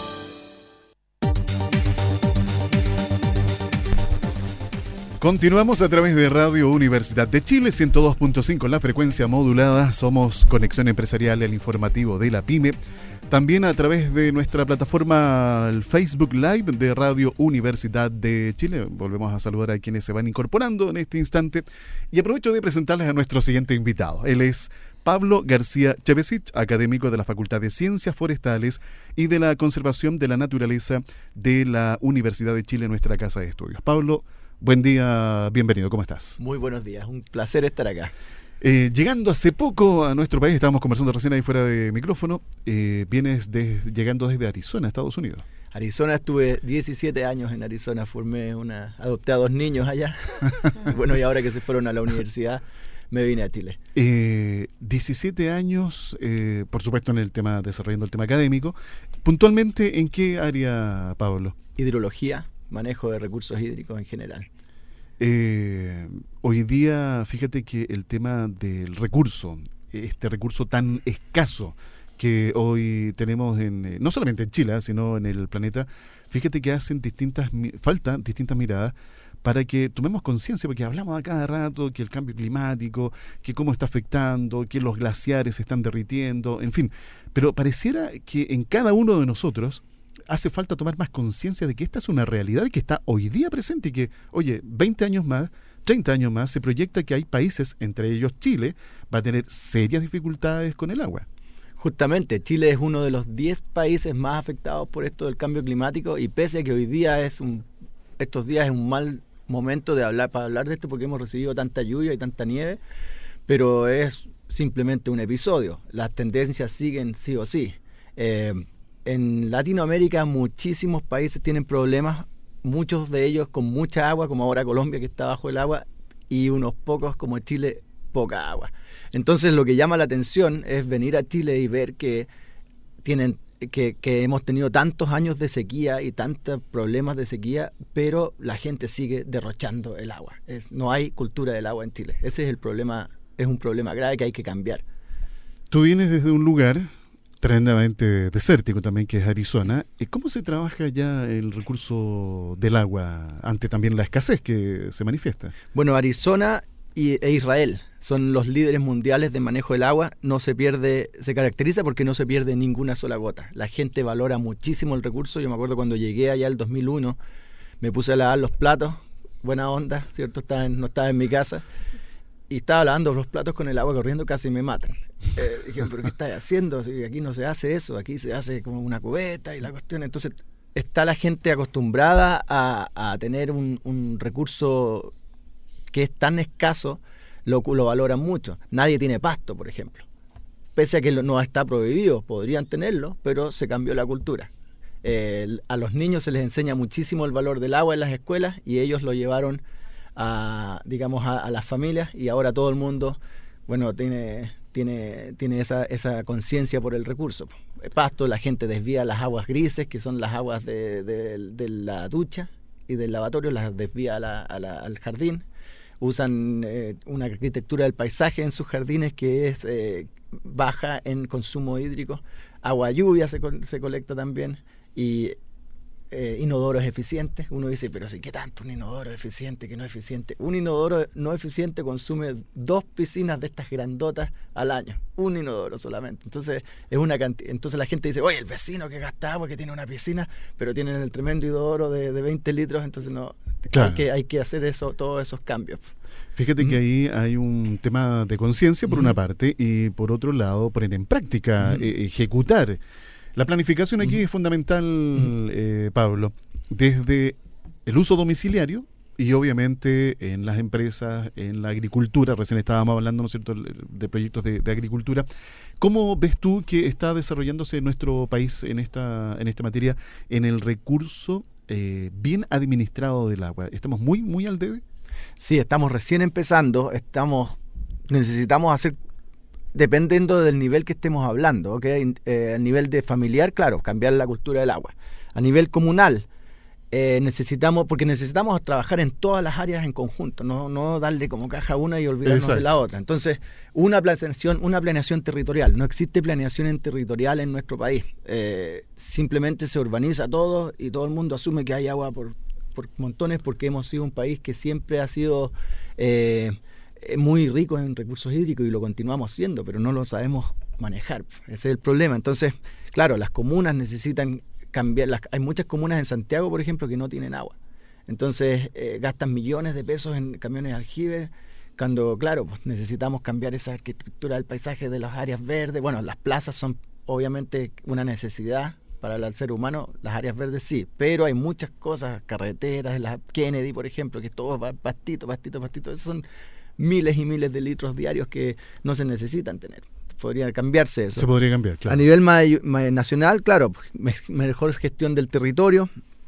Continuamos a través de Radio Universidad de Chile, ciento dos punto cinco en la frecuencia modulada. Somos Conexión Empresarial, el informativo de la PYME. También a través de nuestra plataforma el Facebook Live de Radio Universidad de Chile. Volvemos a saludar a quienes se van incorporando en este instante. Y aprovecho de presentarles a nuestro siguiente invitado. Él es Pablo García Chevesich, académico de la Facultad de Ciencias Forestales y de la Conservación de la Naturaleza de la Universidad de Chile, nuestra casa de estudios. Pablo, buen día, bienvenido, ¿cómo estás? Muy buenos días, un placer estar acá. Eh, llegando hace poco a nuestro país, estábamos conversando recién ahí fuera de micrófono, eh, vienes de, llegando desde Arizona, Estados Unidos. Arizona, estuve diecisiete años en Arizona, formé una, adopté a dos niños allá. Bueno, y ahora que se fueron a la universidad, me vine a Chile. Eh, diecisiete años, eh, por supuesto en el tema, desarrollando el tema académico. Puntualmente, ¿en qué área, Pablo? Hidrología, manejo de recursos hídricos en general. Eh, hoy día, fíjate que el tema del recurso, este recurso tan escaso que hoy tenemos en, no solamente en Chile, sino en el planeta, fíjate que hacen distintas, faltan distintas miradas para que tomemos conciencia, porque hablamos a cada rato que el cambio climático, que cómo está afectando, que los glaciares se están derritiendo, en fin, pero pareciera que en cada uno de nosotros hace falta tomar más conciencia de que esta es una realidad que está hoy día presente y que, oye, veinte años más, treinta años más, se proyecta que hay países, entre ellos Chile, va a tener serias dificultades con el agua. Justamente, Chile es uno de los diez países más afectados por esto del cambio climático y pese a que hoy día es un, estos días es un mal momento de hablar para hablar de esto porque hemos recibido tanta lluvia y tanta nieve, pero es simplemente un episodio. Las tendencias siguen sí o sí. Eh, En Latinoamérica muchísimos países tienen problemas, muchos de ellos con mucha agua, como ahora Colombia que está bajo el agua, y unos pocos como Chile, poca agua. Entonces lo que llama la atención es venir a Chile y ver que tienen que, que hemos tenido tantos años de sequía y tantos problemas de sequía, pero la gente sigue derrochando el agua. Es, no hay cultura del agua en Chile. Ese es el problema, es un problema grave que hay que cambiar. Tú vienes desde un lugar tremendamente desértico también, que es Arizona. ¿Cómo se trabaja ya el recurso del agua ante también la escasez que se manifiesta? Bueno, Arizona y, e Israel son los líderes mundiales de manejo del agua. No se pierde, se caracteriza porque no se pierde ninguna sola gota. La gente valora muchísimo el recurso. Yo me acuerdo cuando llegué allá el dos mil uno, me puse a lavar los platos, buena onda, ¿cierto? Estaba en, no estaba en mi casa. Y estaba lavando los platos con el agua corriendo, casi me matan. Eh, dije, ¿pero qué estás haciendo? Así, aquí no se hace eso, aquí se hace como una cubeta y la cuestión. Entonces, está la gente acostumbrada a, a tener un, un recurso que es tan escaso, lo, lo valoran mucho. Nadie tiene pasto, por ejemplo. Pese a que no está prohibido, podrían tenerlo, pero se cambió la cultura. Eh, a los niños se les enseña muchísimo el valor del agua en las escuelas y ellos lo llevaron a, digamos, a, a las familias y ahora todo el mundo, bueno, tiene, tiene, tiene esa, esa conciencia por el recurso. El pasto, la gente desvía las aguas grises, que son las aguas de, de, de la ducha y del lavatorio, las desvía a la, a la, al jardín. Usan eh, una arquitectura del paisaje en sus jardines que es eh, baja en consumo hídrico. Agua lluvia se, se colecta también y Eh, inodoros eficientes. Uno dice, pero sí, ¿qué tanto un inodoro eficiente que no eficiente? Un inodoro no eficiente consume dos piscinas de estas grandotas al año, un inodoro solamente. Entonces es una cantidad. Entonces la gente dice, oye, el vecino que gasta agua, que tiene una piscina, pero tienen el tremendo inodoro de, de veinte litros, entonces no, claro. hay, que, hay que hacer eso, todos esos cambios. Fíjate mm. que ahí hay un tema de conciencia por mm. una parte y por otro lado poner en práctica, mm. eh, ejecutar. La planificación aquí mm. es fundamental, mm. eh, Pablo, desde el uso domiciliario y obviamente en las empresas, en la agricultura. Recién estábamos hablando, ¿no es cierto?, de proyectos de, de agricultura. ¿Cómo ves tú que está desarrollándose nuestro país en esta, en esta materia, en el recurso eh, bien administrado del agua? ¿Estamos muy, muy al debe? Sí, estamos recién empezando, estamos necesitamos hacer, dependiendo del nivel que estemos hablando, ¿okay? Eh, el nivel de familiar, claro, cambiar la cultura del agua. A nivel comunal, eh, necesitamos, porque necesitamos trabajar en todas las áreas en conjunto, no, no darle como caja a una y olvidarnos Exacto. de la otra. Entonces, una planeación, una planeación territorial. No existe planeación territorial en nuestro país. Eh, simplemente se urbaniza todo y todo el mundo asume que hay agua por, por montones, porque hemos sido un país que siempre ha sido eh, muy rico en recursos hídricos y lo continuamos siendo, pero no lo sabemos manejar. Ese es el problema. Entonces, claro, las comunas necesitan cambiar. Las, hay muchas comunas en Santiago, por ejemplo, que no tienen agua. Entonces, eh, gastan millones de pesos en camiones de aljibe, cuando, claro, pues necesitamos cambiar esa arquitectura del paisaje de las áreas verdes. Bueno, las plazas son obviamente una necesidad para el ser humano, las áreas verdes sí, pero hay muchas cosas, carreteras, la Kennedy, por ejemplo, que es todo pastito, pastito, pastito. Esos son miles y miles de litros diarios que no se necesitan tener. Podría cambiarse eso. Se podría cambiar, claro. A nivel ma- ma- nacional, claro, me- mejor gestión del territorio,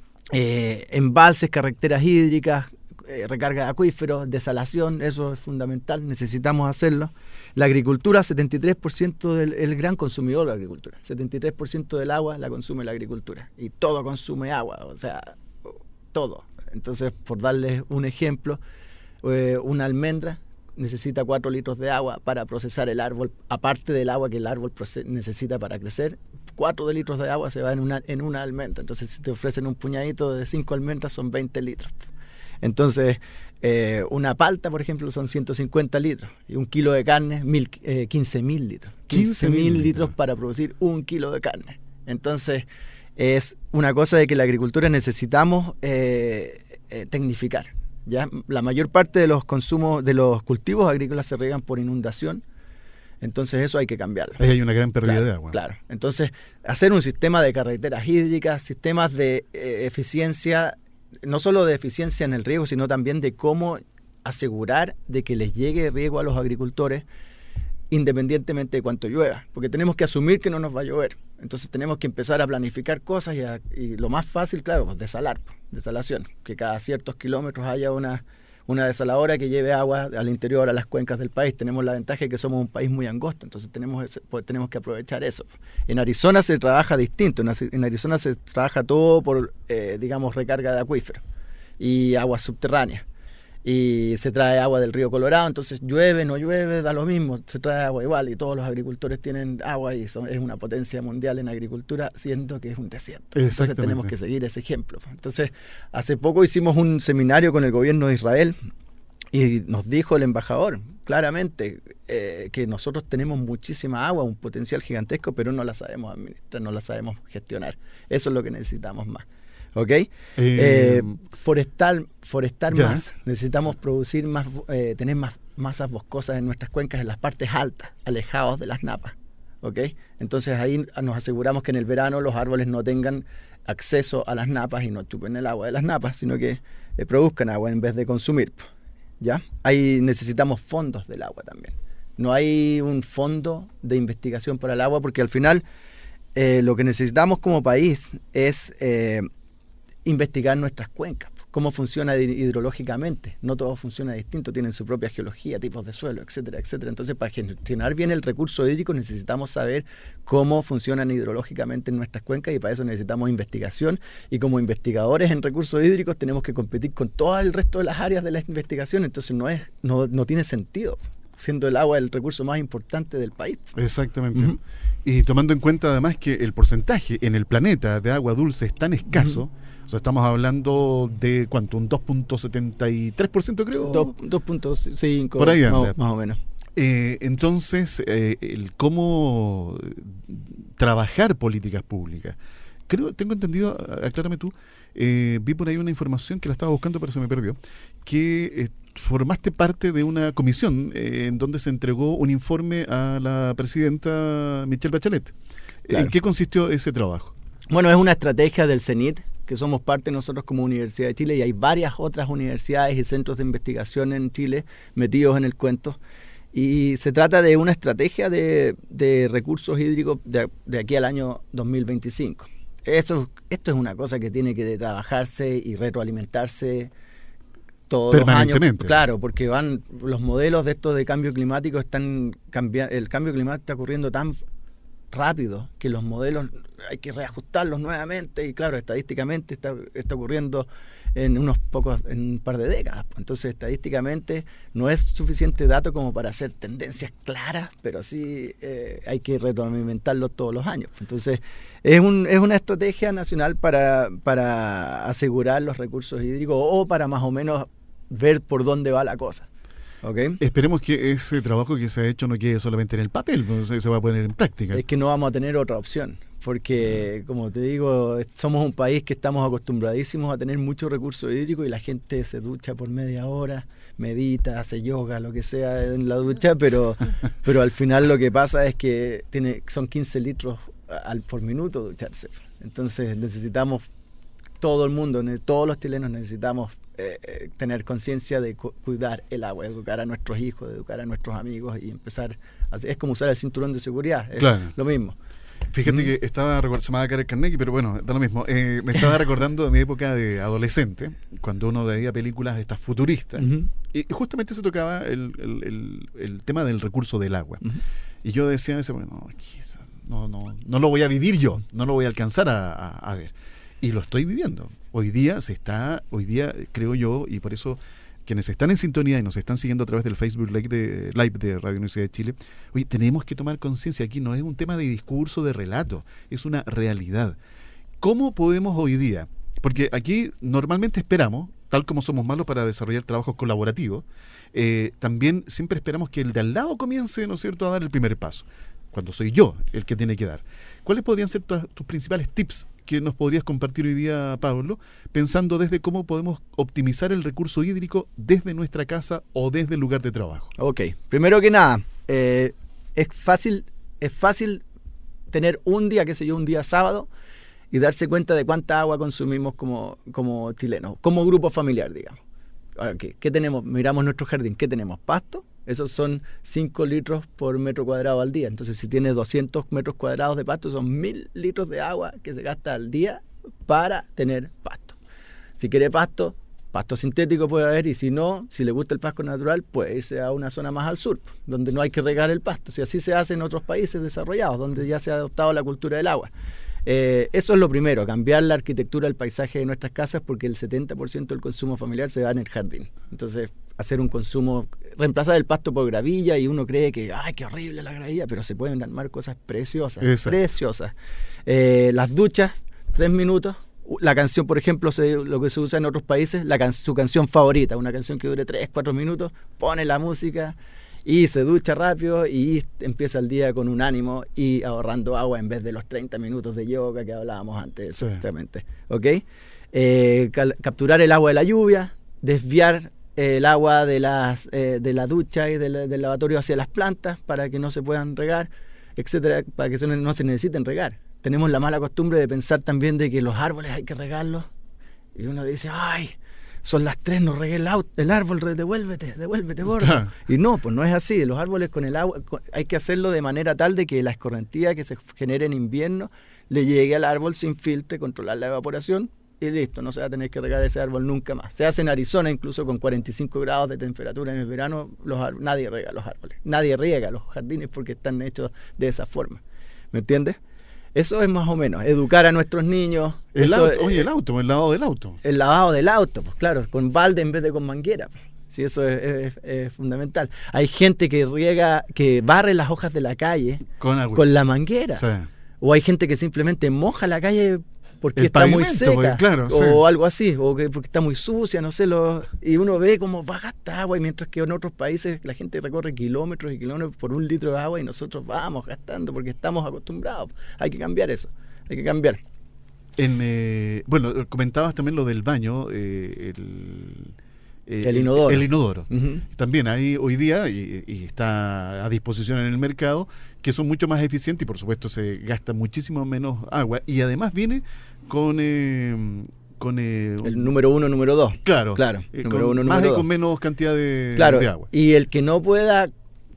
eh, embalses, carreteras hídricas, eh, recarga de acuíferos, desalación, eso es fundamental, necesitamos hacerlo. La agricultura, setenta y tres por ciento del el gran consumidor de la agricultura, setenta y tres por ciento del agua la consume la agricultura, y todo consume agua, o sea, todo. Entonces, por darles un ejemplo, eh, una almendra necesita cuatro litros de agua para procesar el árbol, aparte del agua que el árbol necesita para crecer. Cuatro de litros de agua se va en una, en una almendra. Entonces, si te ofrecen un puñadito de cinco almendras, son veinte litros. Entonces, eh, una palta, por ejemplo, son ciento cincuenta litros. Y un kilo de carne, mil, eh, quince mil litros. quince mil litros para producir un kilo de carne. Entonces, es una cosa de que la agricultura necesitamos eh, eh, tecnificar. ¿Ya? La mayor parte de los consumos, de los cultivos agrícolas se riegan por inundación, entonces eso hay que cambiarlo. Ahí hay una gran pérdida claro, de agua. Claro, entonces hacer un sistema de carreteras hídricas, sistemas de eh, eficiencia, no solo de eficiencia en el riego, sino también de cómo asegurar de que les llegue riego a los agricultores independientemente de cuánto llueva, porque tenemos que asumir que no nos va a llover. Entonces tenemos que empezar a planificar cosas y, a, y lo más fácil, claro, pues desalar, desalación, que cada ciertos kilómetros haya una, una desaladora que lleve agua al interior, a las cuencas del país. Tenemos la ventaja de que somos un país muy angosto, entonces tenemos, ese, pues, tenemos que aprovechar eso. En Arizona se trabaja distinto, en Arizona se trabaja todo por, eh, digamos, recarga de acuíferos y aguas subterráneas. Y se trae agua del río Colorado, entonces llueve, no llueve, da lo mismo, se trae agua igual y todos los agricultores tienen agua y son, es una potencia mundial en agricultura, siendo que es un desierto. Entonces tenemos que seguir ese ejemplo. Entonces, hace poco hicimos un seminario con el gobierno de Israel y nos dijo el embajador claramente eh, que nosotros tenemos muchísima agua, un potencial gigantesco, pero no la sabemos administrar, no la sabemos gestionar. Eso es lo que necesitamos más. ¿Ok? Eh, eh, forestal, forestar ya. más. Necesitamos producir más, eh, tener más masas boscosas en nuestras cuencas, en las partes altas, alejados de las napas. ¿Ok? Entonces ahí nos aseguramos que en el verano los árboles no tengan acceso a las napas y no chupen el agua de las napas, sino que eh, produzcan agua en vez de consumir. ¿Ya? Ahí necesitamos fondos del agua también. No hay un fondo de investigación para el agua porque al final eh, lo que necesitamos como país es Eh, investigar nuestras cuencas, cómo funciona hidrológicamente. No todo funciona distinto, tienen su propia geología, tipos de suelo, etcétera, etcétera. Entonces, para gestionar bien el recurso hídrico necesitamos saber cómo funcionan hidrológicamente en nuestras cuencas y para eso necesitamos investigación y como investigadores en recursos hídricos tenemos que competir con todo el resto de las áreas de la investigación, entonces no, es, no, no tiene sentido, siendo el agua el recurso más importante del país. Exactamente. Uh-huh. Y tomando en cuenta además que el porcentaje en el planeta de agua dulce es tan escaso, uh-huh. O sea, estamos hablando de, ¿cuánto? Un dos punto setenta y tres por ciento creo. dos punto cinco por ahí anda. Más, más o menos. Eh, entonces, eh, el cómo trabajar políticas públicas. Creo, tengo entendido, aclárame tú, eh, vi por ahí una información que la estaba buscando pero se me perdió, que eh, formaste parte de una comisión eh, en donde se entregó un informe a la presidenta Michelle Bachelet. Claro. ¿En qué consistió ese trabajo? Bueno, es una estrategia del CENIT, que somos parte nosotros como Universidad de Chile, y hay varias otras universidades y centros de investigación en Chile metidos en el cuento. Y se trata de una estrategia de, de recursos hídricos de, de aquí al año dos mil veinticinco. Eso, esto es una cosa que tiene que trabajarse y retroalimentarse todos permanentemente. Los años. Claro, porque van los modelos de estos de cambio climático están cambiando, el cambio climático está ocurriendo tan rápido que los modelos hay que reajustarlos nuevamente y claro, estadísticamente está, está ocurriendo en unos pocos, en un par de décadas. Entonces, estadísticamente no es suficiente dato como para hacer tendencias claras, pero sí eh, hay que retroalimentarlo todos los años. Entonces, es, un, es una estrategia nacional para, para asegurar los recursos hídricos o para más o menos ver por dónde va la cosa. ¿Okay? Esperemos que ese trabajo que se ha hecho no quede solamente en el papel, se, se va a poner en práctica. Es que no vamos a tener otra opción, porque como te digo, somos un país que estamos acostumbradísimos a tener muchos recursos hídricos y la gente se ducha por media hora, medita, hace yoga, lo que sea en la ducha, pero, pero al final lo que pasa es que tiene, son quince litros al, por minuto ducharse. Entonces necesitamos, todo el mundo, todos los chilenos necesitamos Eh, tener conciencia de cu- cuidar el agua, educar a nuestros hijos, educar a nuestros amigos y empezar a, es como usar el cinturón de seguridad, es claro. lo mismo. Fíjate Mm. que estaba recordando, se me va a caer Carnegie, pero bueno, da lo mismo. Eh, me estaba recordando de mi época de adolescente, cuando uno veía películas estas futuristas, Uh-huh. y justamente se tocaba el, el, el, el tema del recurso del agua. Uh-huh. Y yo decía en ese momento, no, no, no, no lo voy a vivir yo, no lo voy a alcanzar a, a, a ver. Y lo estoy viviendo. Hoy día se está, hoy día creo yo, y por eso quienes están en sintonía y nos están siguiendo a través del Facebook Live de, Live de Radio Universidad de Chile, hoy tenemos que tomar conciencia. Aquí no es un tema de discurso, de relato, es una realidad. ¿Cómo podemos hoy día? Porque aquí normalmente esperamos, tal como somos malos para desarrollar trabajos colaborativos, eh, también siempre esperamos que el de al lado comience, ¿no es cierto?, a dar el primer paso, cuando soy yo el que tiene que dar. ¿Cuáles podrían ser tu, tus principales tips que nos podrías compartir hoy día, Pablo, pensando desde cómo podemos optimizar el recurso hídrico desde nuestra casa o desde el lugar de trabajo? Ok, primero que nada, eh, es fácil, es fácil tener un día, qué sé yo, un día sábado y darse cuenta de cuánta agua consumimos como, como chilenos, como grupo familiar, digamos. Okay. ¿Qué tenemos? Miramos nuestro jardín, ¿qué tenemos? ¿Pasto? Esos son cinco litros por metro cuadrado al día. Entonces, si tienes doscientos metros cuadrados de pasto, son mil litros de agua que se gasta al día para tener pasto. Si quiere pasto, pasto sintético puede haber, y si no, si le gusta el pasto natural, puede irse a una zona más al sur, donde no hay que regar el pasto. Si así se hace en otros países desarrollados, donde ya se ha adoptado la cultura del agua. Eh, eso es lo primero, cambiar la arquitectura del paisaje de nuestras casas, porque el setenta por ciento del consumo familiar se da en el jardín. Entonces, hacer un consumo, reemplazar el pasto por gravilla, y uno cree que, ay, qué horrible la gravilla, pero se pueden armar cosas preciosas, Exacto. preciosas. Eh, las duchas, tres minutos. La canción, por ejemplo, se, lo que se usa en otros países, la can, su canción favorita, una canción que dure tres, cuatro minutos, pone la música y se ducha rápido y empieza el día con un ánimo y ahorrando agua en vez de los treinta minutos de yoga que hablábamos antes. Sí. Exactamente. ¿Ok? Eh, cal, capturar el agua de la lluvia, desviar eh, el agua de, las, eh, de la ducha y de la, del lavatorio hacia las plantas para que no se puedan regar, etcétera, para que se, no se necesiten regar. Tenemos la mala costumbre de pensar también de que los árboles hay que regarlos, y uno dice, ay, son las tres, no regué el, auto, el árbol, devuélvete, devuélvete, gordo. Claro. Y no, pues no es así. Los árboles con el agua, con, hay que hacerlo de manera tal de que la escorrentía que se genere en invierno le llegue al árbol sin filtre, controlar la evaporación y listo, no se va a tener que regar ese árbol nunca más. Se hace en Arizona, incluso con cuarenta y cinco grados de temperatura en el verano, los árboles, nadie riega los árboles, nadie riega los jardines porque están hechos de esa forma. ¿Me entiendes? Eso es más o menos, educar a nuestros niños. El eso, auto, oye, el auto, el lavado del auto. El lavado del auto, pues claro, con balde en vez de con manguera. Pues. Sí, eso es, es, es fundamental. Hay gente que riega, que barre las hojas de la calle con, agua. con la manguera. Sí. O hay gente que simplemente moja la calle porque el está muy seca, porque, claro, o sí. algo así, o que porque está muy sucia, no sé, lo, y uno ve cómo va a gastar agua, y mientras que en otros países la gente recorre kilómetros y kilómetros por un litro de agua, y nosotros vamos gastando porque estamos acostumbrados. Hay que cambiar eso, hay que cambiar. En, eh, bueno, comentabas también lo del baño, eh, el... Eh, el inodoro. El, el inodoro. Uh-huh. También hay hoy día, y, y está a disposición en el mercado, que son mucho más eficientes y por supuesto se gasta muchísimo menos agua, y además viene con... Eh, con eh, el número uno, número dos. Claro, claro eh, número con uno, más número y dos. con menos cantidad de, claro, de agua. Y el que no pueda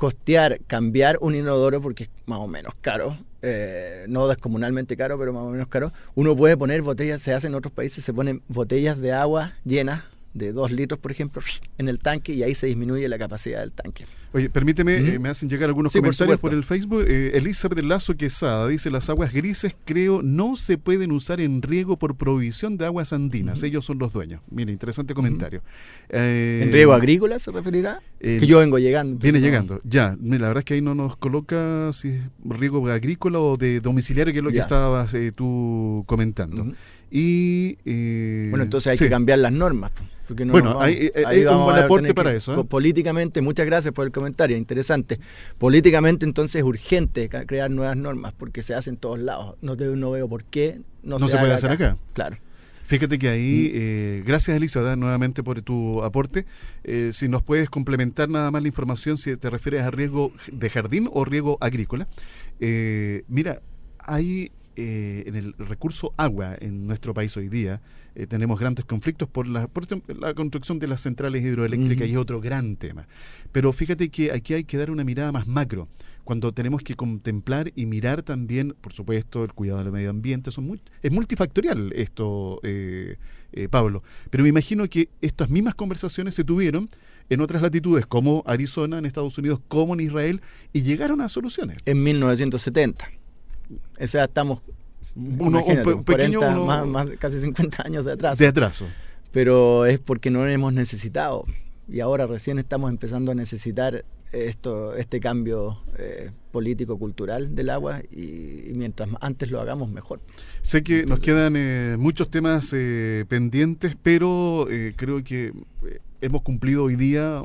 costear, cambiar un inodoro, porque es más o menos caro, eh, no descomunalmente caro, pero más o menos caro, uno puede poner botellas, se hace en otros países, se ponen botellas de agua llenas, de dos litros, por ejemplo, en el tanque, y ahí se disminuye la capacidad del tanque. Oye, permíteme, ¿Mm? eh, me hacen llegar algunos Sí, comentarios por por, el Facebook. Eh, Elizabeth Lazo Quesada dice, las aguas grises, creo, no se pueden usar en riego por provisión de aguas andinas. Uh-huh. Ellos son los dueños. Mira, interesante comentario. Uh-huh. Eh, ¿En riego agrícola se referirá? Eh, que yo vengo llegando. Viene no. llegando, ya. Mira, la verdad es que ahí no nos coloca si es riego agrícola o de domiciliario, que es lo ya. que estabas eh, tú comentando. Uh-huh. Y eh, bueno, entonces hay sí. que cambiar las normas. No bueno, vamos, hay, hay, hay un buen aporte para que, eso. ¿eh? Políticamente, muchas gracias por el comentario, interesante. Políticamente, entonces, es urgente crear nuevas normas porque se hace en todos lados. No, te, no veo por qué no, no se, se puede hacer acá. acá. Claro. Fíjate que ahí, mm. eh, gracias Elisa, nuevamente por tu aporte. Eh, si nos puedes complementar nada más la información, si te refieres a riego de jardín o riego agrícola. Eh, mira, hay eh, en el recurso agua en nuestro país hoy día, eh, tenemos grandes conflictos por la, por la construcción de las centrales hidroeléctricas, mm. y es otro gran tema. Pero fíjate que aquí hay que dar una mirada más macro, cuando tenemos que contemplar y mirar también, por supuesto, el cuidado del medio ambiente. Son muy, es multifactorial esto, eh, eh, Pablo. Pero me imagino que estas mismas conversaciones se tuvieron en otras latitudes, como Arizona, en Estados Unidos, como en Israel, y llegaron a soluciones. En mil novecientos setenta. O sea, estamos uno, un, pe- pequeño, cuarenta, uno, más, más, casi cincuenta años de atraso. De atraso. Pero es porque no lo hemos necesitado. Y ahora recién estamos empezando a necesitar esto, este cambio eh, político-cultural del agua, y, y mientras antes lo hagamos, mejor. Sé que Entonces, nos quedan eh, muchos temas eh, pendientes, pero eh, creo que eh, hemos cumplido hoy día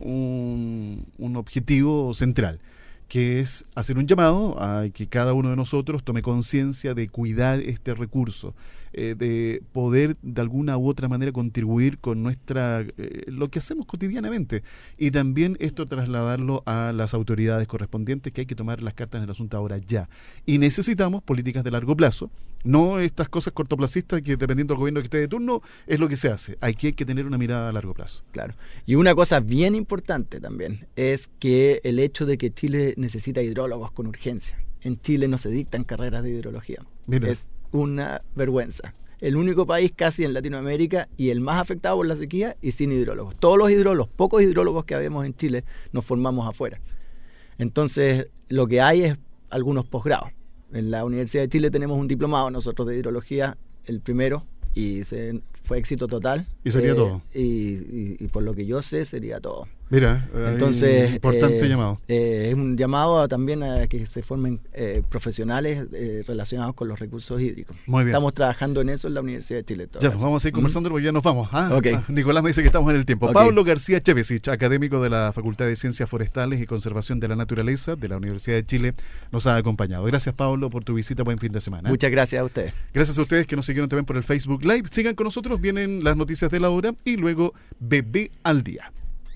un, un objetivo central, que es hacer un llamado a que cada uno de nosotros tome conciencia de cuidar este recurso, eh, de poder de alguna u otra manera contribuir con nuestra eh, lo que hacemos cotidianamente, y también esto trasladarlo a las autoridades correspondientes, que hay que tomar las cartas en el asunto ahora ya. Y necesitamos políticas de largo plazo, no estas cosas cortoplacistas que dependiendo del gobierno que esté de turno es lo que se hace. Aquí hay que tener una mirada a largo plazo. Claro. Y una cosa bien importante también es que el hecho de que Chile necesita hidrólogos con urgencia. En Chile no se dictan carreras de hidrología. Mira. Es una vergüenza. El único país casi en Latinoamérica y el más afectado por la sequía y sin hidrólogos. Todos los hidrólogos, pocos hidrólogos que habemos en Chile, nos formamos afuera. Entonces, lo que hay es algunos posgrados. En la Universidad de Chile tenemos un diplomado nosotros de hidrología, el primero, y se, fue éxito total. Y sería eh, todo. Y, y, y por lo que yo sé, sería todo. Mira, entonces importante eh, llamado. Eh, es un llamado a, también a que se formen eh, profesionales eh, relacionados con los recursos hídricos. Muy bien. Estamos trabajando en eso en la Universidad de Chile. Ya, pues vamos a ir conversando ¿Mm? porque ya nos vamos. ¿ah? Okay. Nicolás me dice que estamos en el tiempo. Okay. Pablo García Chevesich, académico de la Facultad de Ciencias Forestales y Conservación de la Naturaleza de la Universidad de Chile, nos ha acompañado. Gracias, Pablo, por tu visita. Buen fin de semana. Muchas gracias a ustedes. Gracias a ustedes que nos siguieron también por el Facebook Live. Sigan con nosotros, vienen las noticias de la hora y luego Bebé al Día.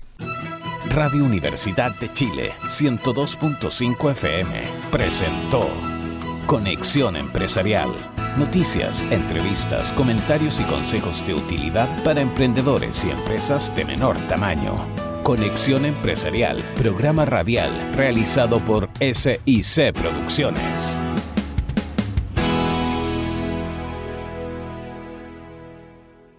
Radio Universidad de Chile, ciento dos punto cinco F M, presentó Conexión Empresarial. Noticias, entrevistas, comentarios y consejos de utilidad para emprendedores y empresas de menor tamaño. Conexión Empresarial, programa radial realizado por S I C Producciones.